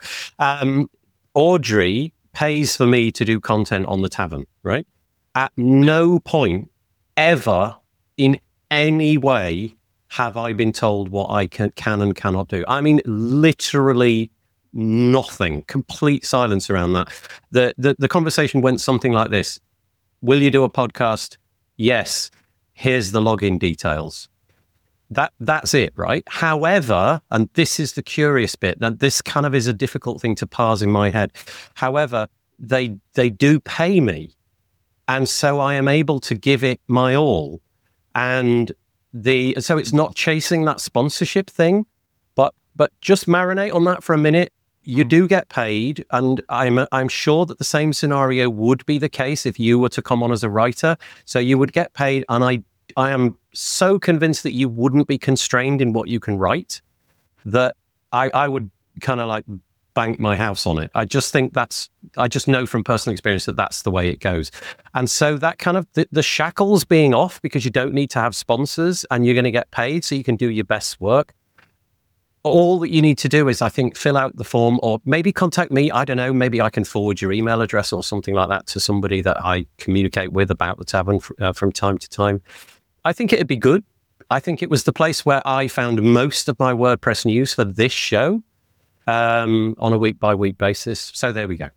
S1: Audrey pays for me to do content on the Tavern, right? At no point ever in any way have I been told what I can and cannot do. I mean, literally nothing, complete silence around that. The conversation went something like this. Will you do a podcast? Yes. Here's the login details. That's it, right? However, and this is the curious bit, that this kind of is a difficult thing to parse in my head. However, they do pay me, and so I am able to give it my all. And so it's not chasing that sponsorship thing, but just marinate on that for a minute. You do get paid, and I'm sure that the same scenario would be the case if you were to come on as a writer. So you would get paid, and I am so convinced that you wouldn't be constrained in what you can write that I would kind of bank my house on it. I just think I just know from personal experience that that's the way it goes. And so that kind of the shackles being off because you don't need to have sponsors and you're going to get paid so you can do your best work. All that you need to do is, I think, fill out the form or maybe contact me. I don't know, maybe I can forward your email address or something like that to somebody that I communicate with about the Tavern from time to time. I think it'd be good. I think it was the place where I found most of my WordPress news for this show on a week-by-week basis. So there we go.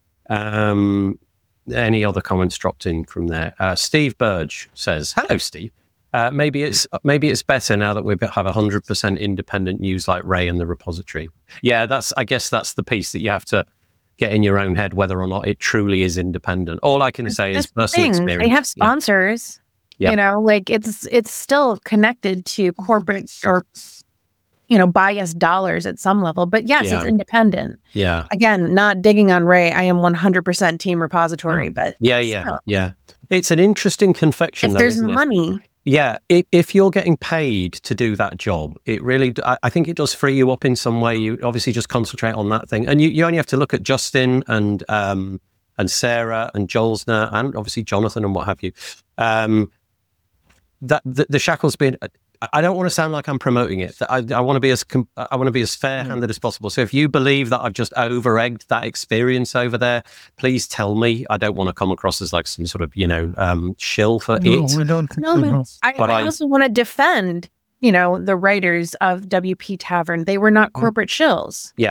S1: Any other comments dropped in from there? Steve Burge says, hello, Steve. Maybe it's better now that we have 100% independent news like Ray and the repository. Yeah, I guess that's the piece that you have to get in your own head whether or not it truly is independent. All I can say is
S2: That's the
S1: personal
S2: thing.
S1: experience.
S2: They have sponsors.
S1: Yeah.
S2: You know, like it's still connected to corporate or biased dollars at some level. But yes,
S1: Yeah.
S2: it's independent.
S1: Yeah.
S2: Again, not digging on Ray. I am 100% team repository, but still,
S1: Yeah. It's an interesting confection.
S2: if
S1: though,
S2: there's
S1: isn't it?
S2: money,
S1: Yeah, if you're getting paid to do that job, it really, I think it does free you up in some way. You obviously just concentrate on that thing. And you only have to look at Justin and Sarah and Jolsner and obviously Jonathan and what have you. That the Shackles being, I don't want to sound like I'm promoting it. I want to be as fair-handed as possible. So if you believe that I've just over-egged that experience over there, please tell me. I don't want to come across as like some sort of shill for it.
S4: we don't.
S2: no, but I also want to defend, the writers of WP Tavern. They were not corporate shills.
S1: Yeah.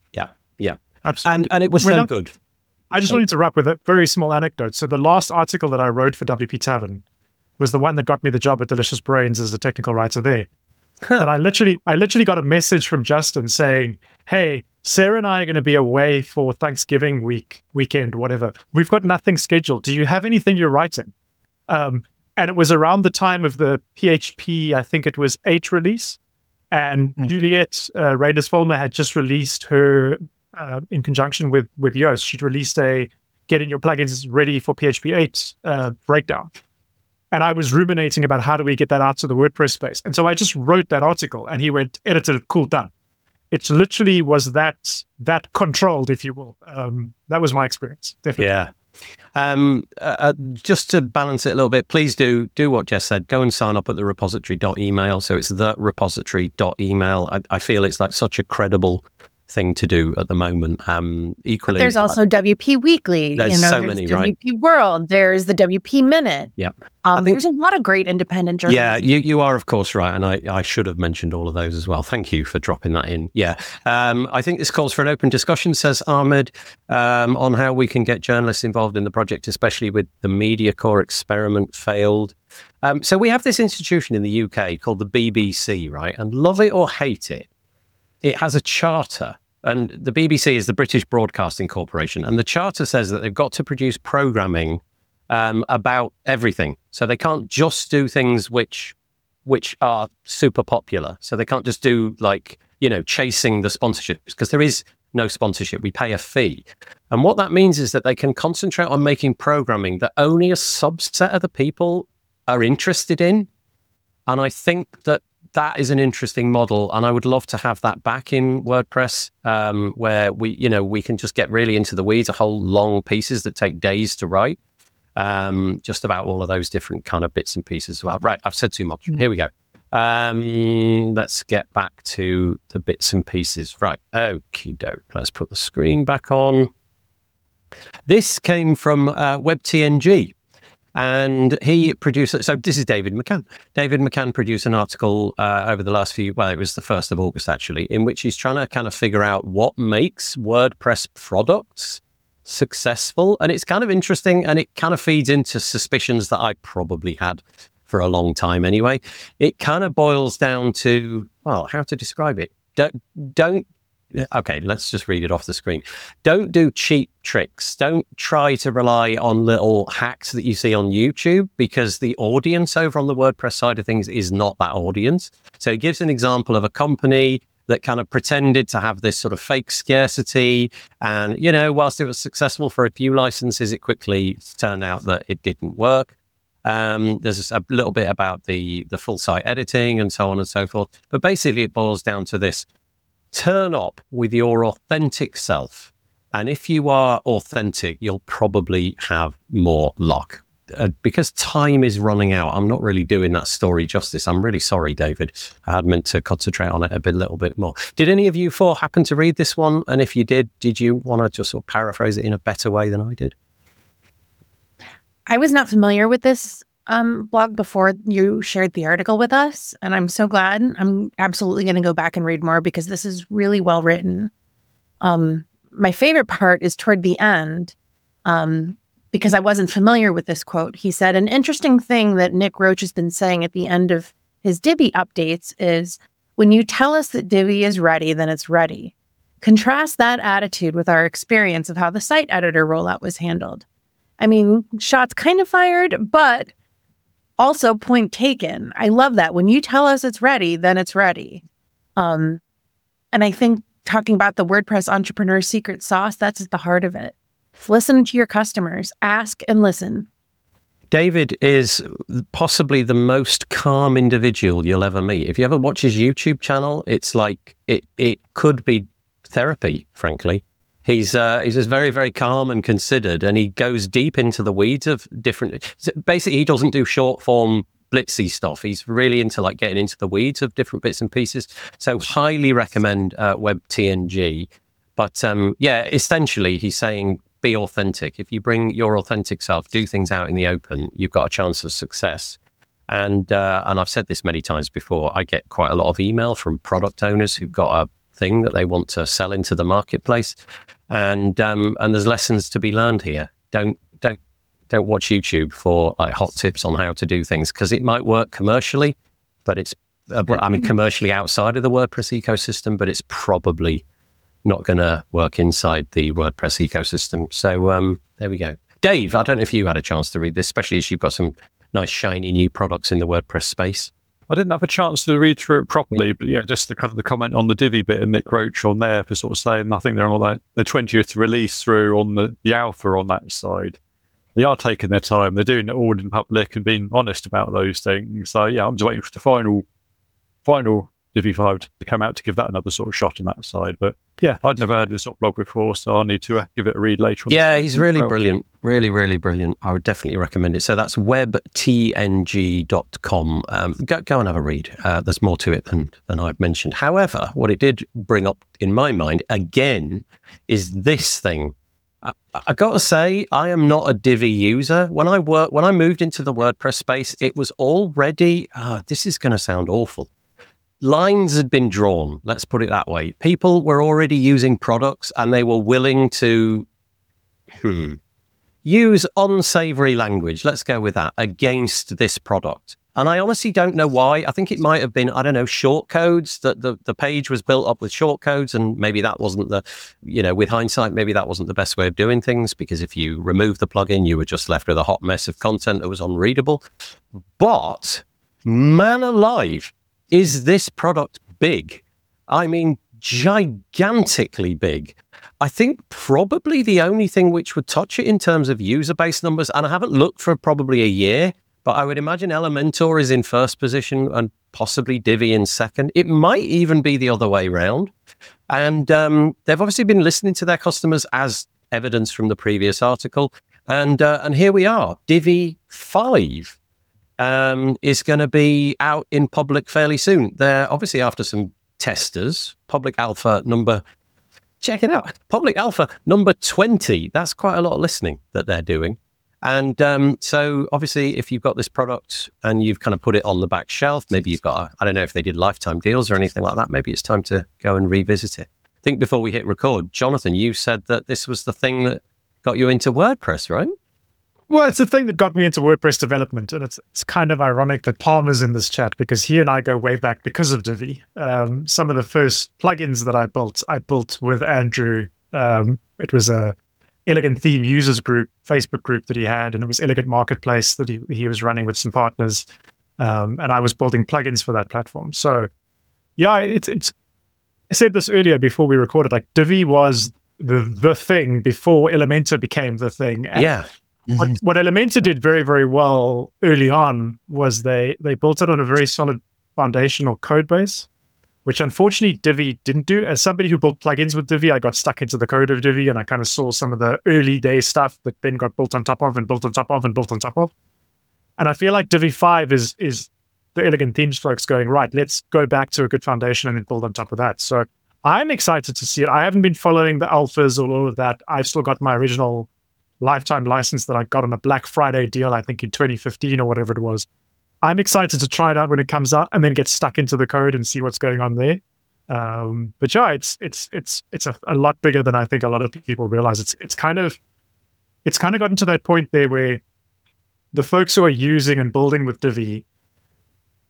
S5: Absolutely.
S1: And it was
S5: We're
S1: so
S5: not-
S1: good.
S5: I just wanted to wrap with a very small anecdote. So the last article that I wrote for WP Tavern was the one that got me the job at Delicious Brains as a technical writer there. And I literally got a message from Justin saying, "Hey, Sarah and I are going to be away for Thanksgiving weekend, whatever. We've got nothing scheduled. Do you have anything you're writing?" And it was around the time of the PHP, I think it was 8 release. And Juliet Raiders-Fulmer had just released her, in conjunction with Yoast, she'd released a Getting Your Plugins Ready for PHP 8 breakdown. And I was ruminating about how do we get that out to the WordPress space. And so I just wrote that article and he went, edited it, cool, done. It literally was that controlled, if you will. That was my experience, definitely.
S1: Yeah. Just to balance it a little bit, please do what Jess said. Go and sign up at the repository.email. So it's the repository.email. I feel it's like such a credible thing to do at the moment. Equally,
S2: But there's also WP Weekly.
S1: There's so many, right?
S2: WP World. There's the WP Minute.
S1: Yeah.
S2: There's a lot of great independent journals.
S1: Yeah, you are, of course, right. And I should have mentioned all of those as well. Thank you for dropping that in. Yeah. I think this calls for an open discussion, says Ahmed, on how we can get journalists involved in the project, especially with the MediaCore experiment failed. So we have this institution in the UK called the BBC, right? And love it or hate it, it has a charter. And the BBC is the British Broadcasting Corporation. And the charter says that they've got to produce programming about everything. So they can't just do things which are super popular. So they can't just do chasing the sponsorships, because there is no sponsorship. We pay a fee. And what that means is that they can concentrate on making programming that only a subset of the people are interested in. And I think that is an interesting model, and I would love to have that back in WordPress, where we can just get really into the weeds, a whole long pieces that take days to write, just about all of those different kind of bits and pieces as well. Right, I've said too much. Here we go. Let's get back to the bits and pieces. Right, okie doke. Let's put the screen back on. This came from WebTNG. And he produced, so this is David McCann. David McCann produced an article over the last it was the 1st of August actually, in which he's trying to kind of figure out what makes WordPress products successful. And it's kind of interesting, and it kind of feeds into suspicions that I probably had for a long time anyway. It kind of boils down to, how to describe it. Okay, let's just read it off the screen. Don't do cheap tricks. Don't try to rely on little hacks that you see on YouTube, because the audience over on the WordPress side of things is not that audience. So it gives an example of a company that kind of pretended to have this sort of fake scarcity. And, whilst it was successful for a few licenses, it quickly turned out that it didn't work. There's a little bit about the full site editing and so on and so forth. But basically it boils down to this. Turn up with your authentic self. And if you are authentic, you'll probably have more luck. Because time is running out. I'm not really doing that story justice. I'm really sorry, David. I had meant to concentrate on it a little bit more. Did any of you four happen to read this one? And if you did you want to just sort of paraphrase it in a better way than I did?
S2: I was not familiar with this blog before you shared the article with us, and I'm so glad. I'm absolutely going to go back and read more, because this is really well written. My favorite part is toward the end, because I wasn't familiar with this quote. He said, an interesting thing that Nick Roach has been saying at the end of his Divi updates is, when you tell us that Divi is ready, then it's ready. Contrast that attitude with our experience of how the site editor rollout was handled. I mean, shots kind of fired, but also point taken. I love that. When you tell us it's ready, then it's ready. And I think talking about the WordPress entrepreneur secret sauce, that's at the heart of it. Listen to your customers, ask and listen.
S1: David is possibly the most calm individual you'll ever meet. If you ever watch his YouTube channel, it's like it could be therapy, frankly. He's just very, very calm and considered, and he goes deep into the weeds of different. Basically, he doesn't do short form blitzy stuff. He's really into like getting into the weeds of different bits and pieces. So highly recommend WebTNG. But essentially, he's saying be authentic. If you bring your authentic self, do things out in the open, you've got a chance of success. And I've said this many times before. I get quite a lot of email from product owners who've got a thing that they want to sell into the marketplace, and there's lessons to be learned here. Don't watch YouTube for like hot tips on how to do things, because it might work commercially, but it's commercially outside of the WordPress ecosystem, but it's probably not going to work inside the WordPress ecosystem. So there we go. Dave, I don't know if you had a chance to read this, especially as you've got some nice shiny new products in the WordPress space.
S3: I didn't have a chance to read through it properly, but yeah, just the kind of the comment on the Divi bit and Nick Roach on there for sort of saying I think they're on like the 20th release through on the alpha on that side. They are taking their time. They're doing it all in public and being honest about those things. So yeah, I'm just waiting for the final Divi 5 to come out to give that another sort of shot on that side. But yeah, I'd never heard of this sort of blog before, so I'll need to give it a read later on.
S1: Yeah, he's really brilliant. Really, really brilliant. I would definitely recommend it. So that's webtng.com. Go and have a read. There's more to it than I've mentioned. However, what it did bring up in my mind, again, is this thing. I got to say, I am not a Divi user. When I moved into the WordPress space, it was already, this is going to sound awful. Lines had been drawn, let's put it that way. People were already using products and they were willing to use unsavory language, let's go with that, against this product. And I honestly don't know why. I think it might have been, I don't know, short codes, that the page was built up with short codes, and maybe that wasn't with hindsight, maybe that wasn't the best way of doing things, because if you remove the plugin, you were just left with a hot mess of content that was unreadable. But man alive, is this product big? I mean, gigantically big. I think probably the only thing which would touch it in terms of user base numbers, and I haven't looked for probably a year, but I would imagine Elementor is in first position and possibly Divi in second. It might even be the other way around. And they've obviously been listening to their customers, as evidence from the previous article. And here we are. Divi 5 is going to be out in public fairly soon. They're obviously after some testers. Public alpha number, check it out, public alpha number 20. That's quite a lot of listening that they're doing. And so obviously, if you've got this product and you've kind of put it on the back shelf, maybe you've got, I don't know if they did lifetime deals or anything like that. Maybe it's time to go and revisit it. I think before we hit record, Jonathan, you said that this was the thing that got you into WordPress, right?
S5: Well, it's the thing that got me into WordPress development, and it's kind of ironic that Palmer's in this chat, because he and I go way back because of Divi. Some of the first plugins that I built with Andrew. It was a Elegant Theme users group, Facebook group that he had, and it was Elegant Marketplace that he was running with some partners, and I was building plugins for that platform. So, yeah, it's. I said this earlier before we recorded. Like Divi was the thing before Elementor became the thing. And
S1: yeah.
S5: What Elementor did very, very well early on was they built it on a very solid foundational code base, which unfortunately Divi didn't do. As somebody who built plugins with Divi, I got stuck into the code of Divi, and I kind of saw some of the early day stuff that then got built on top of and built on top of and built on top of. And I feel like Divi 5 is the elegant theme strokes going, right, let's go back to a good foundation and then build on top of that. So I'm excited to see it. I haven't been following the alphas or all of that. I've still got my original lifetime license that I got on a Black Friday deal, I think in 2015 or whatever it was. I'm excited to try it out when it comes out and then get stuck into the code and see what's going on there. But yeah, it's a lot bigger than I think a lot of people realize. It's kind of gotten to that point there where the folks who are using and building with Divi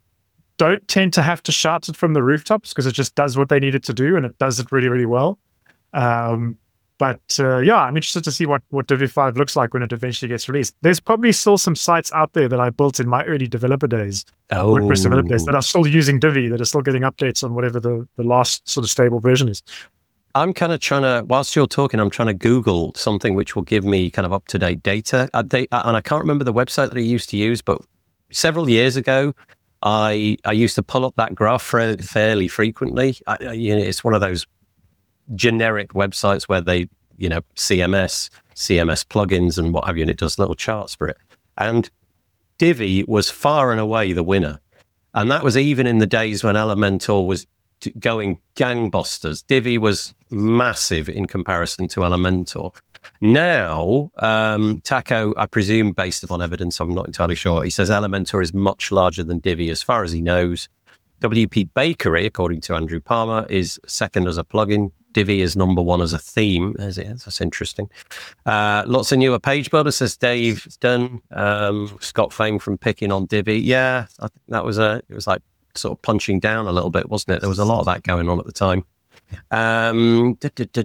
S5: don't tend to have to shout it from the rooftops, because it just does what they need it to do, and it does it really, really well. Yeah, I'm interested to see what Divi 5 looks like when it eventually gets released. There's probably still some sites out there that I built in my early developer days, WordPress developer days, that are still using Divi, that are still getting updates on whatever the last sort of stable version is.
S1: I'm kind of trying to, whilst you're talking, I'm trying to Google something which will give me kind of up-to-date data. And I can't remember the website that I used to use, but several years ago, I used to pull up that graph fairly frequently. It's one of those generic websites where they, CMS plugins and what have you, and it does little charts for it. And Divi was far and away the winner. And that was even in the days when Elementor was going gangbusters. Divi was massive in comparison to Elementor. Now, Taco, I presume based upon evidence, I'm not entirely sure, he says Elementor is much larger than Divi as far as he knows. WP Bakery, according to Andrew Palmer, is second as a plugin. Divi is number one as a theme. That's interesting. Lots of newer page builders, says Dave Dunn. Scott Fame from picking on Divi. Yeah, I think that was it was like sort of punching down a little bit, wasn't it? There was a lot of that going on at the time. And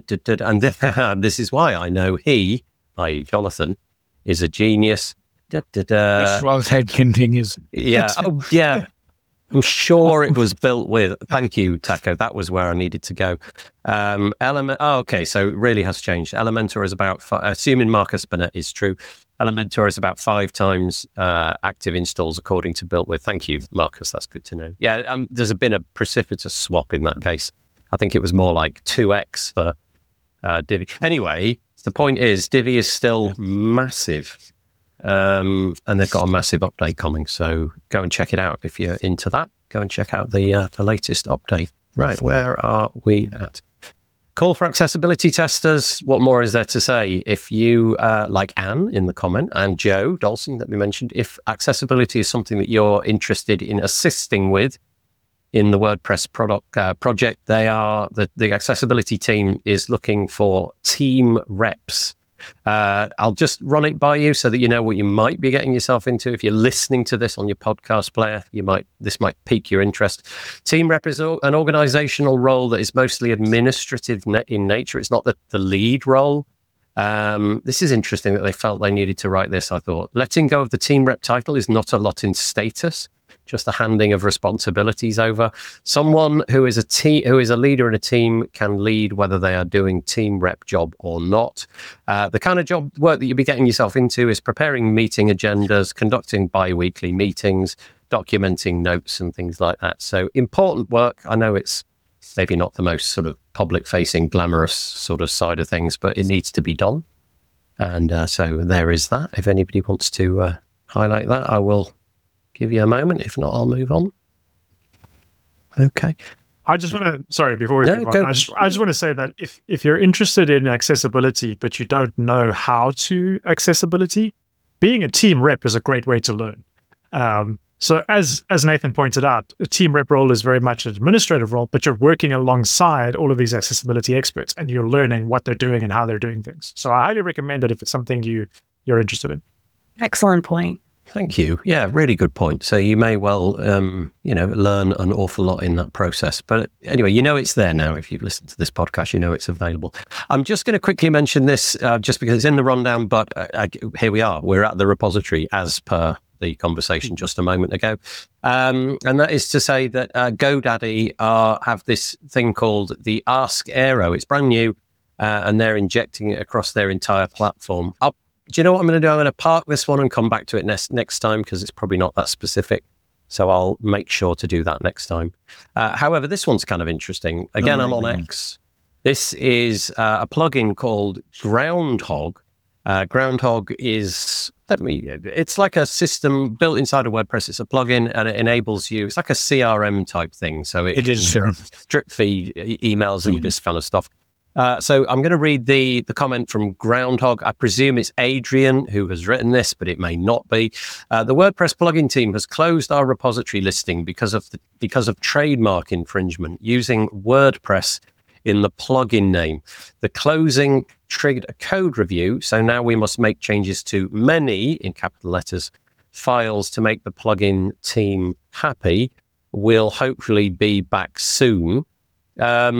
S1: this is why I know he, i.e. Jonathan, is a genius.
S4: As well as head continues.
S1: Yeah. Oh, yeah. I'm sure it was built with. Thank you, Taco. That was where I needed to go. Okay. So it really has changed. Elementor is about, assuming Marcus Burnett is true, Elementor is about 5 times active installs according to built with. Thank you, Marcus. That's good to know. Yeah. There's been a precipitous swap in that case. I think it was more like 2x for Divi. Anyway, the point is Divi is still massive. And they've got a massive update coming, so go and check it out if you're into that. Go and check out the latest update. Right, where are we at? Call for accessibility testers. What more is there to say? If you, like Anne in the comment, and Joe Dawson that we mentioned, if accessibility is something that you're interested in assisting with in the WordPress project, the accessibility team is looking for team reps. I'll just run it by you so that you know what you might be getting yourself into. If you're listening to this on your podcast player, this might pique your interest. Team rep is an organizational role that is mostly administrative in nature. It's not the lead role. This is interesting that they felt they needed to write this, I thought. Letting go of the team rep title is not a lot in status, just a handing of responsibilities over. Someone who is a leader in a team can lead whether they are doing team rep job or not. The kind of work that you'll be getting yourself into is preparing meeting agendas, conducting bi-weekly meetings, documenting notes and things like that. So important work. I know it's maybe not the most sort of public-facing, glamorous sort of side of things, but it needs to be done. And so there is that. If anybody wants to highlight that, I will give you a moment. If not, I'll move on. Okay.
S5: I just want to, sorry, before we move on, I just want to say that if you're interested in accessibility, but you don't know how to accessibility, being a team rep is a great way to learn. So as Nathan pointed out, a team rep role is very much an administrative role, but you're working alongside all of these accessibility experts and you're learning what they're doing and how they're doing things. So I highly recommend it if it's something you're interested in.
S2: Excellent point.
S1: Thank you. Yeah, really good point. So you may well, learn an awful lot in that process. But anyway, it's there now. If you've listened to this podcast, it's available. I'm just going to quickly mention this just because it's in the rundown, but here we are. We're at the repository as per the conversation just a moment ago. And that is to say that GoDaddy have this thing called the Ask Aero. It's brand new and they're injecting it across their entire platform. Do you know what I'm going to do? I'm going to park this one and come back to it next time because it's probably not that specific. So I'll make sure to do that next time. However, this one's kind of interesting. Again, I'm on X. This is a plugin called Groundhog. Groundhog is, it's like a system built inside of WordPress. It's a plugin and it enables you, it's like a CRM type thing. So it
S4: is
S1: drip feed emails and this kind of stuff. So I'm going to read the comment from Groundhog. I presume it's Adrian who has written this, but it may not be. The WordPress plugin team has closed our repository listing because of trademark infringement using WordPress in the plugin name. The closing triggered a code review, so now we must make changes to many, in capital letters, files to make the plugin team happy. We'll hopefully be back soon.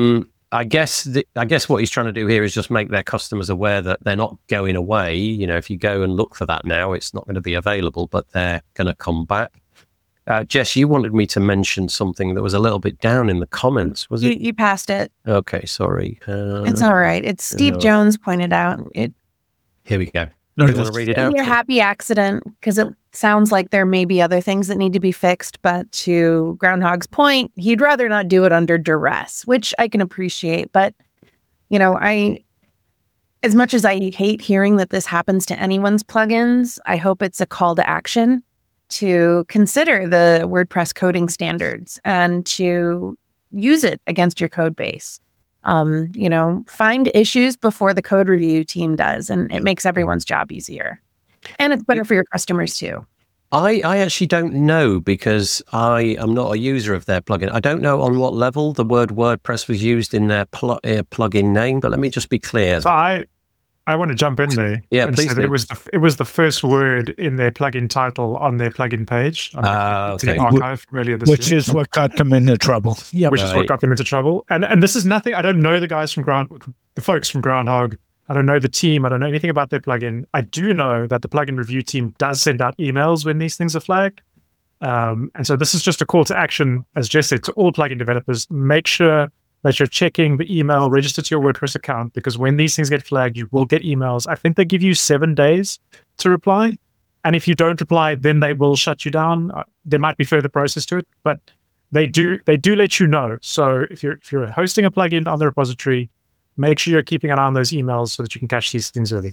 S1: I guess what he's trying to do here is just make their customers aware that they're not going away. You know, if you go and look for that now, it's not going to be available, but they're going to come back. Jess, you wanted me to mention something that was a little bit down in the comments, was it?
S2: You passed it.
S1: Okay, sorry.
S2: It's all right. It's Steve Jones pointed out.
S1: Here we go.
S4: No,
S1: You want to read it out?
S2: Your happy accident, because it sounds like there may be other things that need to be fixed, but to Groundhog's point, he'd rather not do it under duress, which I can appreciate. But, you know, as much as I hate hearing that this happens to anyone's plugins, I hope it's a call to action to consider the WordPress coding standards and to use it against your code base. You know, find issues before the code review team does, and it makes everyone's job easier. And it's better for your customers too.
S1: I actually don't know, because I am not a user of their plugin. I don't know on what level the word WordPress was used in their plugin name, but let me just be clear.
S5: So I want to jump in there.
S1: Yeah,
S5: and
S1: please
S5: say that it was the first word in their plugin title on their plugin page.
S1: Okay.
S5: Archive earlier this
S4: Which
S5: year.
S4: is what got them into trouble. Yeah,
S5: Which is what got them into trouble. And this is nothing. I don't know the guys from the folks from Groundhog. I don't know the team. I don't know anything about their plugin. I do know that the plugin review team does send out emails when these things are flagged. And so this is just a call to action, as Jess said, to all plugin developers. Make sure that you're checking the email registered to your WordPress account, because when these things get flagged, you will get emails. I think they give you 7 days to reply. And if you don't reply, then they will shut you down. There might be further process to it, but they do let you know. So if you're hosting a plugin on the repository, make sure you're keeping an eye on those emails so that you can catch these things early.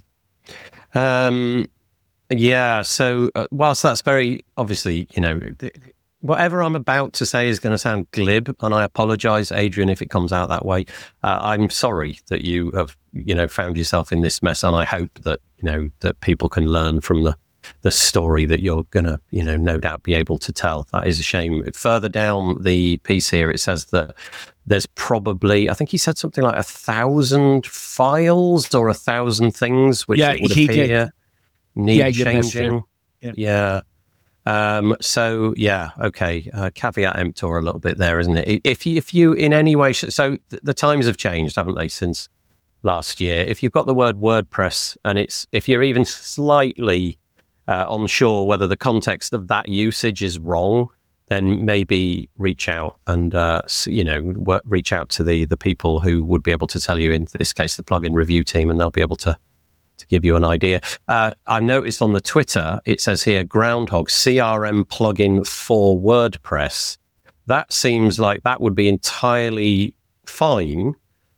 S1: Yeah. So whilst that's very obviously, you know, whatever I'm about to say is going to sound glib, and I apologize, Adrian, if it comes out that way. I'm sorry that you have, you know, found yourself in this mess, and I hope that, you know, that people can learn from the story that you're going to, you know, no doubt be able to tell. That is a shame. Further down the piece here, it says that there's probably, I think he said something like 1,000 files or 1,000 things which it would appear need changing. Yeah. So yeah, okay. Caveat emptor a little bit there, isn't it? If you in any way, so the times have changed, haven't they, since last year? If you've got the word WordPress and if you're even slightly unsure whether the context of that usage is wrong, then maybe reach out and reach out to the people who would be able to tell you. In this case, the plugin review team, and they'll be able to give you an idea. I noticed on the Twitter, it says here, Groundhog CRM plugin for WordPress. That seems like that would be entirely fine,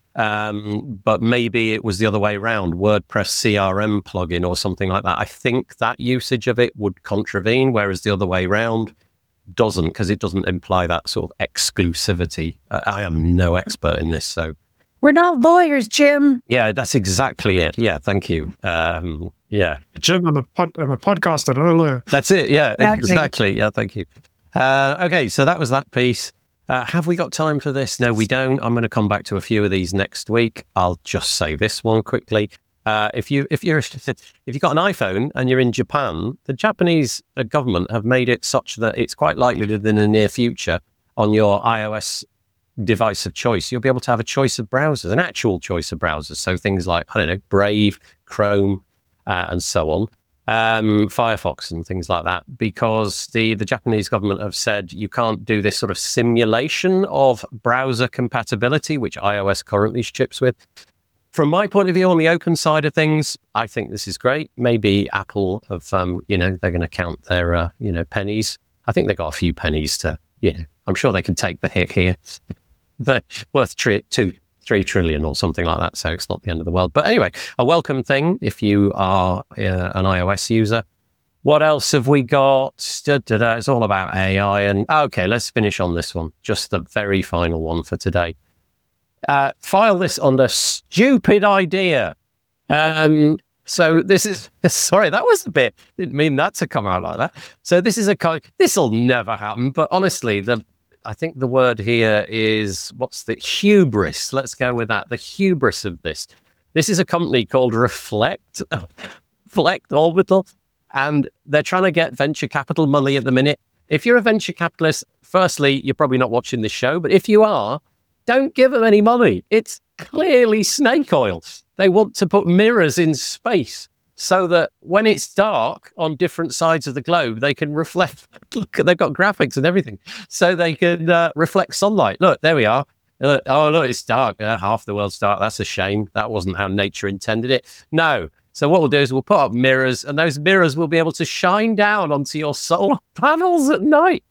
S1: but maybe it was the other way around, WordPress CRM plugin or something like that. I think that usage of it would contravene, whereas the other way around doesn't, because it doesn't imply that sort of exclusivity. I am no expert in this, so
S2: we're not lawyers, Jim.
S1: yeah, that's exactly it. Yeah, thank you. Yeah,
S5: Jim, I'm a podcaster, not a lawyer.
S1: that's it. Yeah, exactly. Yeah, thank you. Okay, so that was that piece. Have we got time for this? No, we don't. I'm going to come back to a few of these next week. I'll just say this one quickly. If you've got an iPhone and you're in Japan, the Japanese government have made it such that it's quite likely that in the near future, on your iOS device of choice, you'll be able to have a choice of browsers, an actual choice of browsers. So things like, I don't know, Brave, Chrome, and so on, Firefox and things like that, because the Japanese government have said you can't do this sort of simulation of browser compatibility, which iOS currently ships with. From my point of view, on the open side of things, I think this is great. Maybe Apple have, they're going to count their, pennies. I think they've got a few pennies to, I'm sure they can take the hit here. But worth 3 trillion or something like that, so it's not the end of the world. But anyway, a welcome thing if you are an iOS user. What else have we got? It's all about AI. And okay, let's finish on this one. Just the very final one for today. File this under stupid idea. So this is, sorry, that was a bit, didn't mean that to come out like that. So this is this'll never happen, but honestly, I think the word here is, what's the hubris? Let's go with that. The hubris of this. This is a company called Reflect Orbital, and they're trying to get venture capital money at the minute. If you're a venture capitalist, firstly, you're probably not watching this show, but if you are, Don't give them any money. It's clearly snake oil. They want to put mirrors in space so that when it's dark on different sides of the globe, they can reflect. Look, they've got graphics and everything, so they can reflect sunlight. Look, there we are. Look, it's dark. Half the world's dark. That's a shame. That wasn't how nature intended it. No. So what we'll do is we'll put up mirrors, and those mirrors will be able to shine down onto your solar panels at night.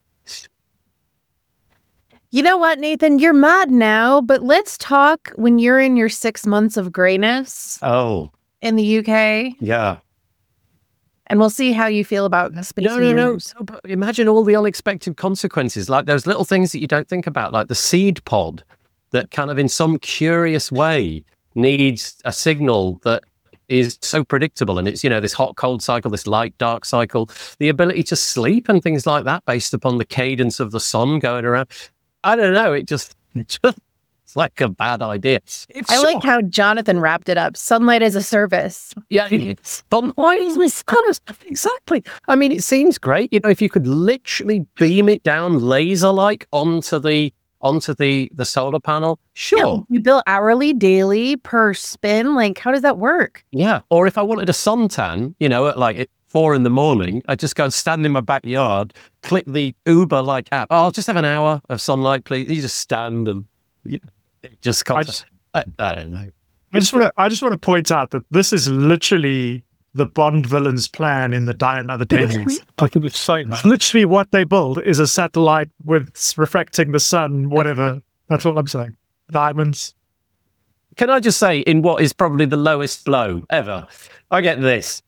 S2: You know what, Nathan? You're mad now, but let's talk when you're in your 6 months of grayness
S1: Oh,
S2: in the UK,
S1: yeah.
S2: and we'll see how you feel about the space.
S1: No. But imagine all the unexpected consequences, like those little things that you don't think about, like the seed pod that kind of in some curious way needs a signal that is so predictable. And it's, this hot, cold cycle, this light, dark cycle, the ability to sleep and things like that based upon the cadence of the sun going around. I don't know. It's like a bad idea.
S2: I like how Jonathan wrapped it up. Sunlight as a service.
S1: Yeah, sunlight is a service. Exactly. I mean, it seems great. If you could literally beam it down laser-like onto the solar panel, sure.
S2: Yeah, you bill hourly, daily, per spin. Like, how does that work?
S1: Yeah. Or if I wanted a suntan, at like 4 a.m, I just go and stand in my backyard, click the Uber-like app. Oh, I'll just have an hour of sunlight, please. You just stand and it just comes. I don't know.
S5: I just want to point out that this is literally the Bond villain's plan in the Die Another Day movies.
S3: Like it was saying that.
S5: Literally what they build is a satellite with reflecting the sun, whatever. That's what I'm saying. Diamonds.
S1: Can I just say, in what is probably the lowest blow ever, I get this.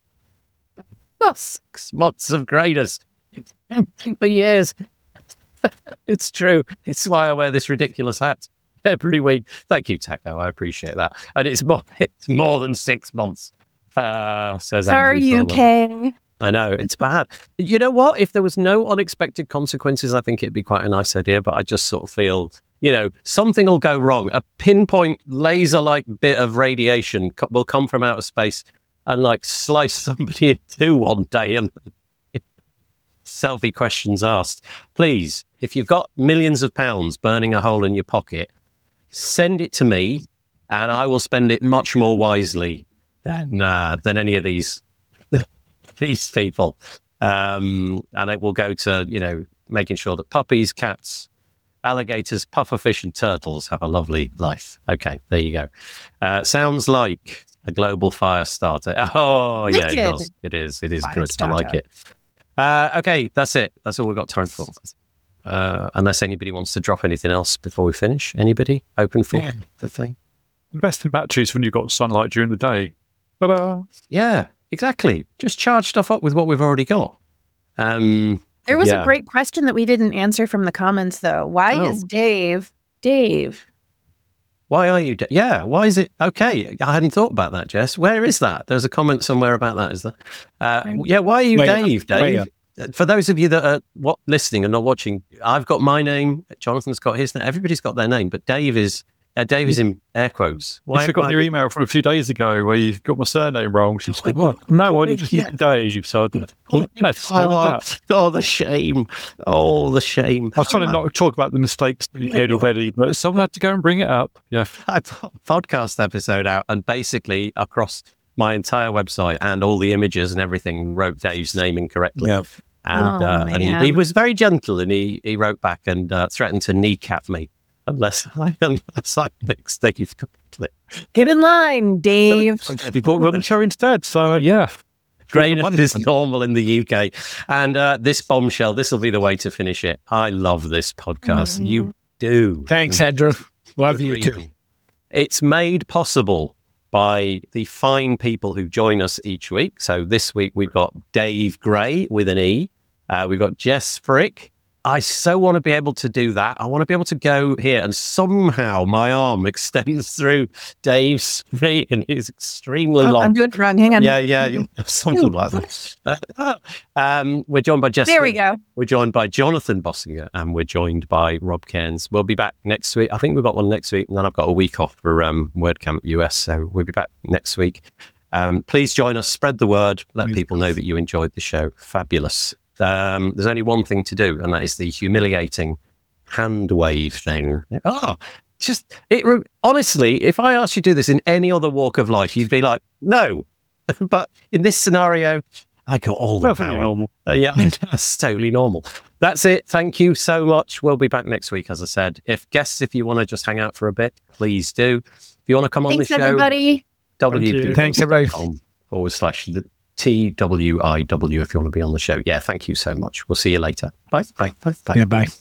S1: 6 months of greatness for years. It's true. It's why I wear this ridiculous hat every week. Thank you, Taco. I appreciate that. And it's more than 6 months. Says
S2: Sorry, UK.
S1: I know, it's bad. You know what? If there was no unexpected consequences, I think it'd be quite a nice idea. But I just sort of feel, something will go wrong. A pinpoint laser-like bit of radiation will come from outer space and like slice somebody in two one day. And selfie questions asked. Please, if you've got millions of pounds burning a hole in your pocket, send it to me and I will spend it much more wisely than any of these people. And it will go to, making sure that puppies, cats, alligators, pufferfish and turtles have a lovely life. Okay, there you go. Sounds like a global fire starter. Oh, yeah, it does. It is
S2: Fire
S1: good.
S2: starter.
S1: I like it. Okay, that's it. That's all we've got time for. Unless anybody wants to drop anything else before we finish. Anybody? Open for the thing?
S3: Invest in batteries when you've got sunlight during the day. Ta-da!
S1: Yeah, exactly. Just charge stuff up with what we've already got.
S2: There was a great question that we didn't answer from the comments, though. Why is Dave?
S1: Why are you? Yeah, why is it? Okay, I hadn't thought about that, Jess. Where is that? There's a comment somewhere about that, is there? Why are you Dave? Dave? For those of you that are listening and not watching, I've got my name. Jonathan's got his name. Everybody's got their name, but Dave is in air quotes.
S3: I forgot your email from a few days ago where you got my surname wrong. She's like, what? No, I didn't use Dave. So
S1: the shame. Oh, the shame.
S3: I was trying to not talk about the mistakes that you made already, but someone had to go and bring it up. Yeah.
S1: I put a podcast episode out and basically across my entire website and all the images and everything wrote Dave's name incorrectly. Yeah. And he was very gentle and he wrote back and threatened to kneecap me unless I fix Dave completely.
S2: Get in line, Dave.
S3: People were on the show instead. So, yeah.
S1: Grayness is normal in the UK. And this bombshell, this will be the way to finish it. I love this podcast. Mm-hmm. You do.
S4: Thanks, Andrew. Love you too.
S1: It's made possible by the fine people who join us each week. So this week we've got Dave Gray with an E. We've got Jess Frick. I so want to be able to do that. I want to be able to go here and somehow my arm extends through Dave's feet and he's extremely long.
S2: I'm doing it wrong. Hang on.
S1: Yeah. Something like that. We're joined by Jess.
S2: There we go.
S1: We're joined by Jonathan Bossinger and we're joined by Rob Cairns. We'll be back next week. I think we've got one next week and then I've got a week off for WordCamp US. So we'll be back next week. Please join us, spread the word, let people know that you enjoyed the show. Fabulous. There's only one thing to do, and that is the humiliating hand wave thing. Oh, honestly, if I asked you to do this in any other walk of life, you'd be like, no. But in this scenario, I got all the
S3: Perfectly
S1: power.
S3: normal.
S1: Yeah, that's totally normal. That's it. Thank you so much. We'll be back next week, as I said. If you want to just hang out for a bit, please do. If you want to come on
S2: Thanks,
S1: the show,
S2: everybody.
S4: Thanks, everybody.
S1: /TWIW if you want to be on the show. Yeah, thank you so much. We'll see you later. Bye. Bye. Bye. Bye.
S4: Yeah, bye.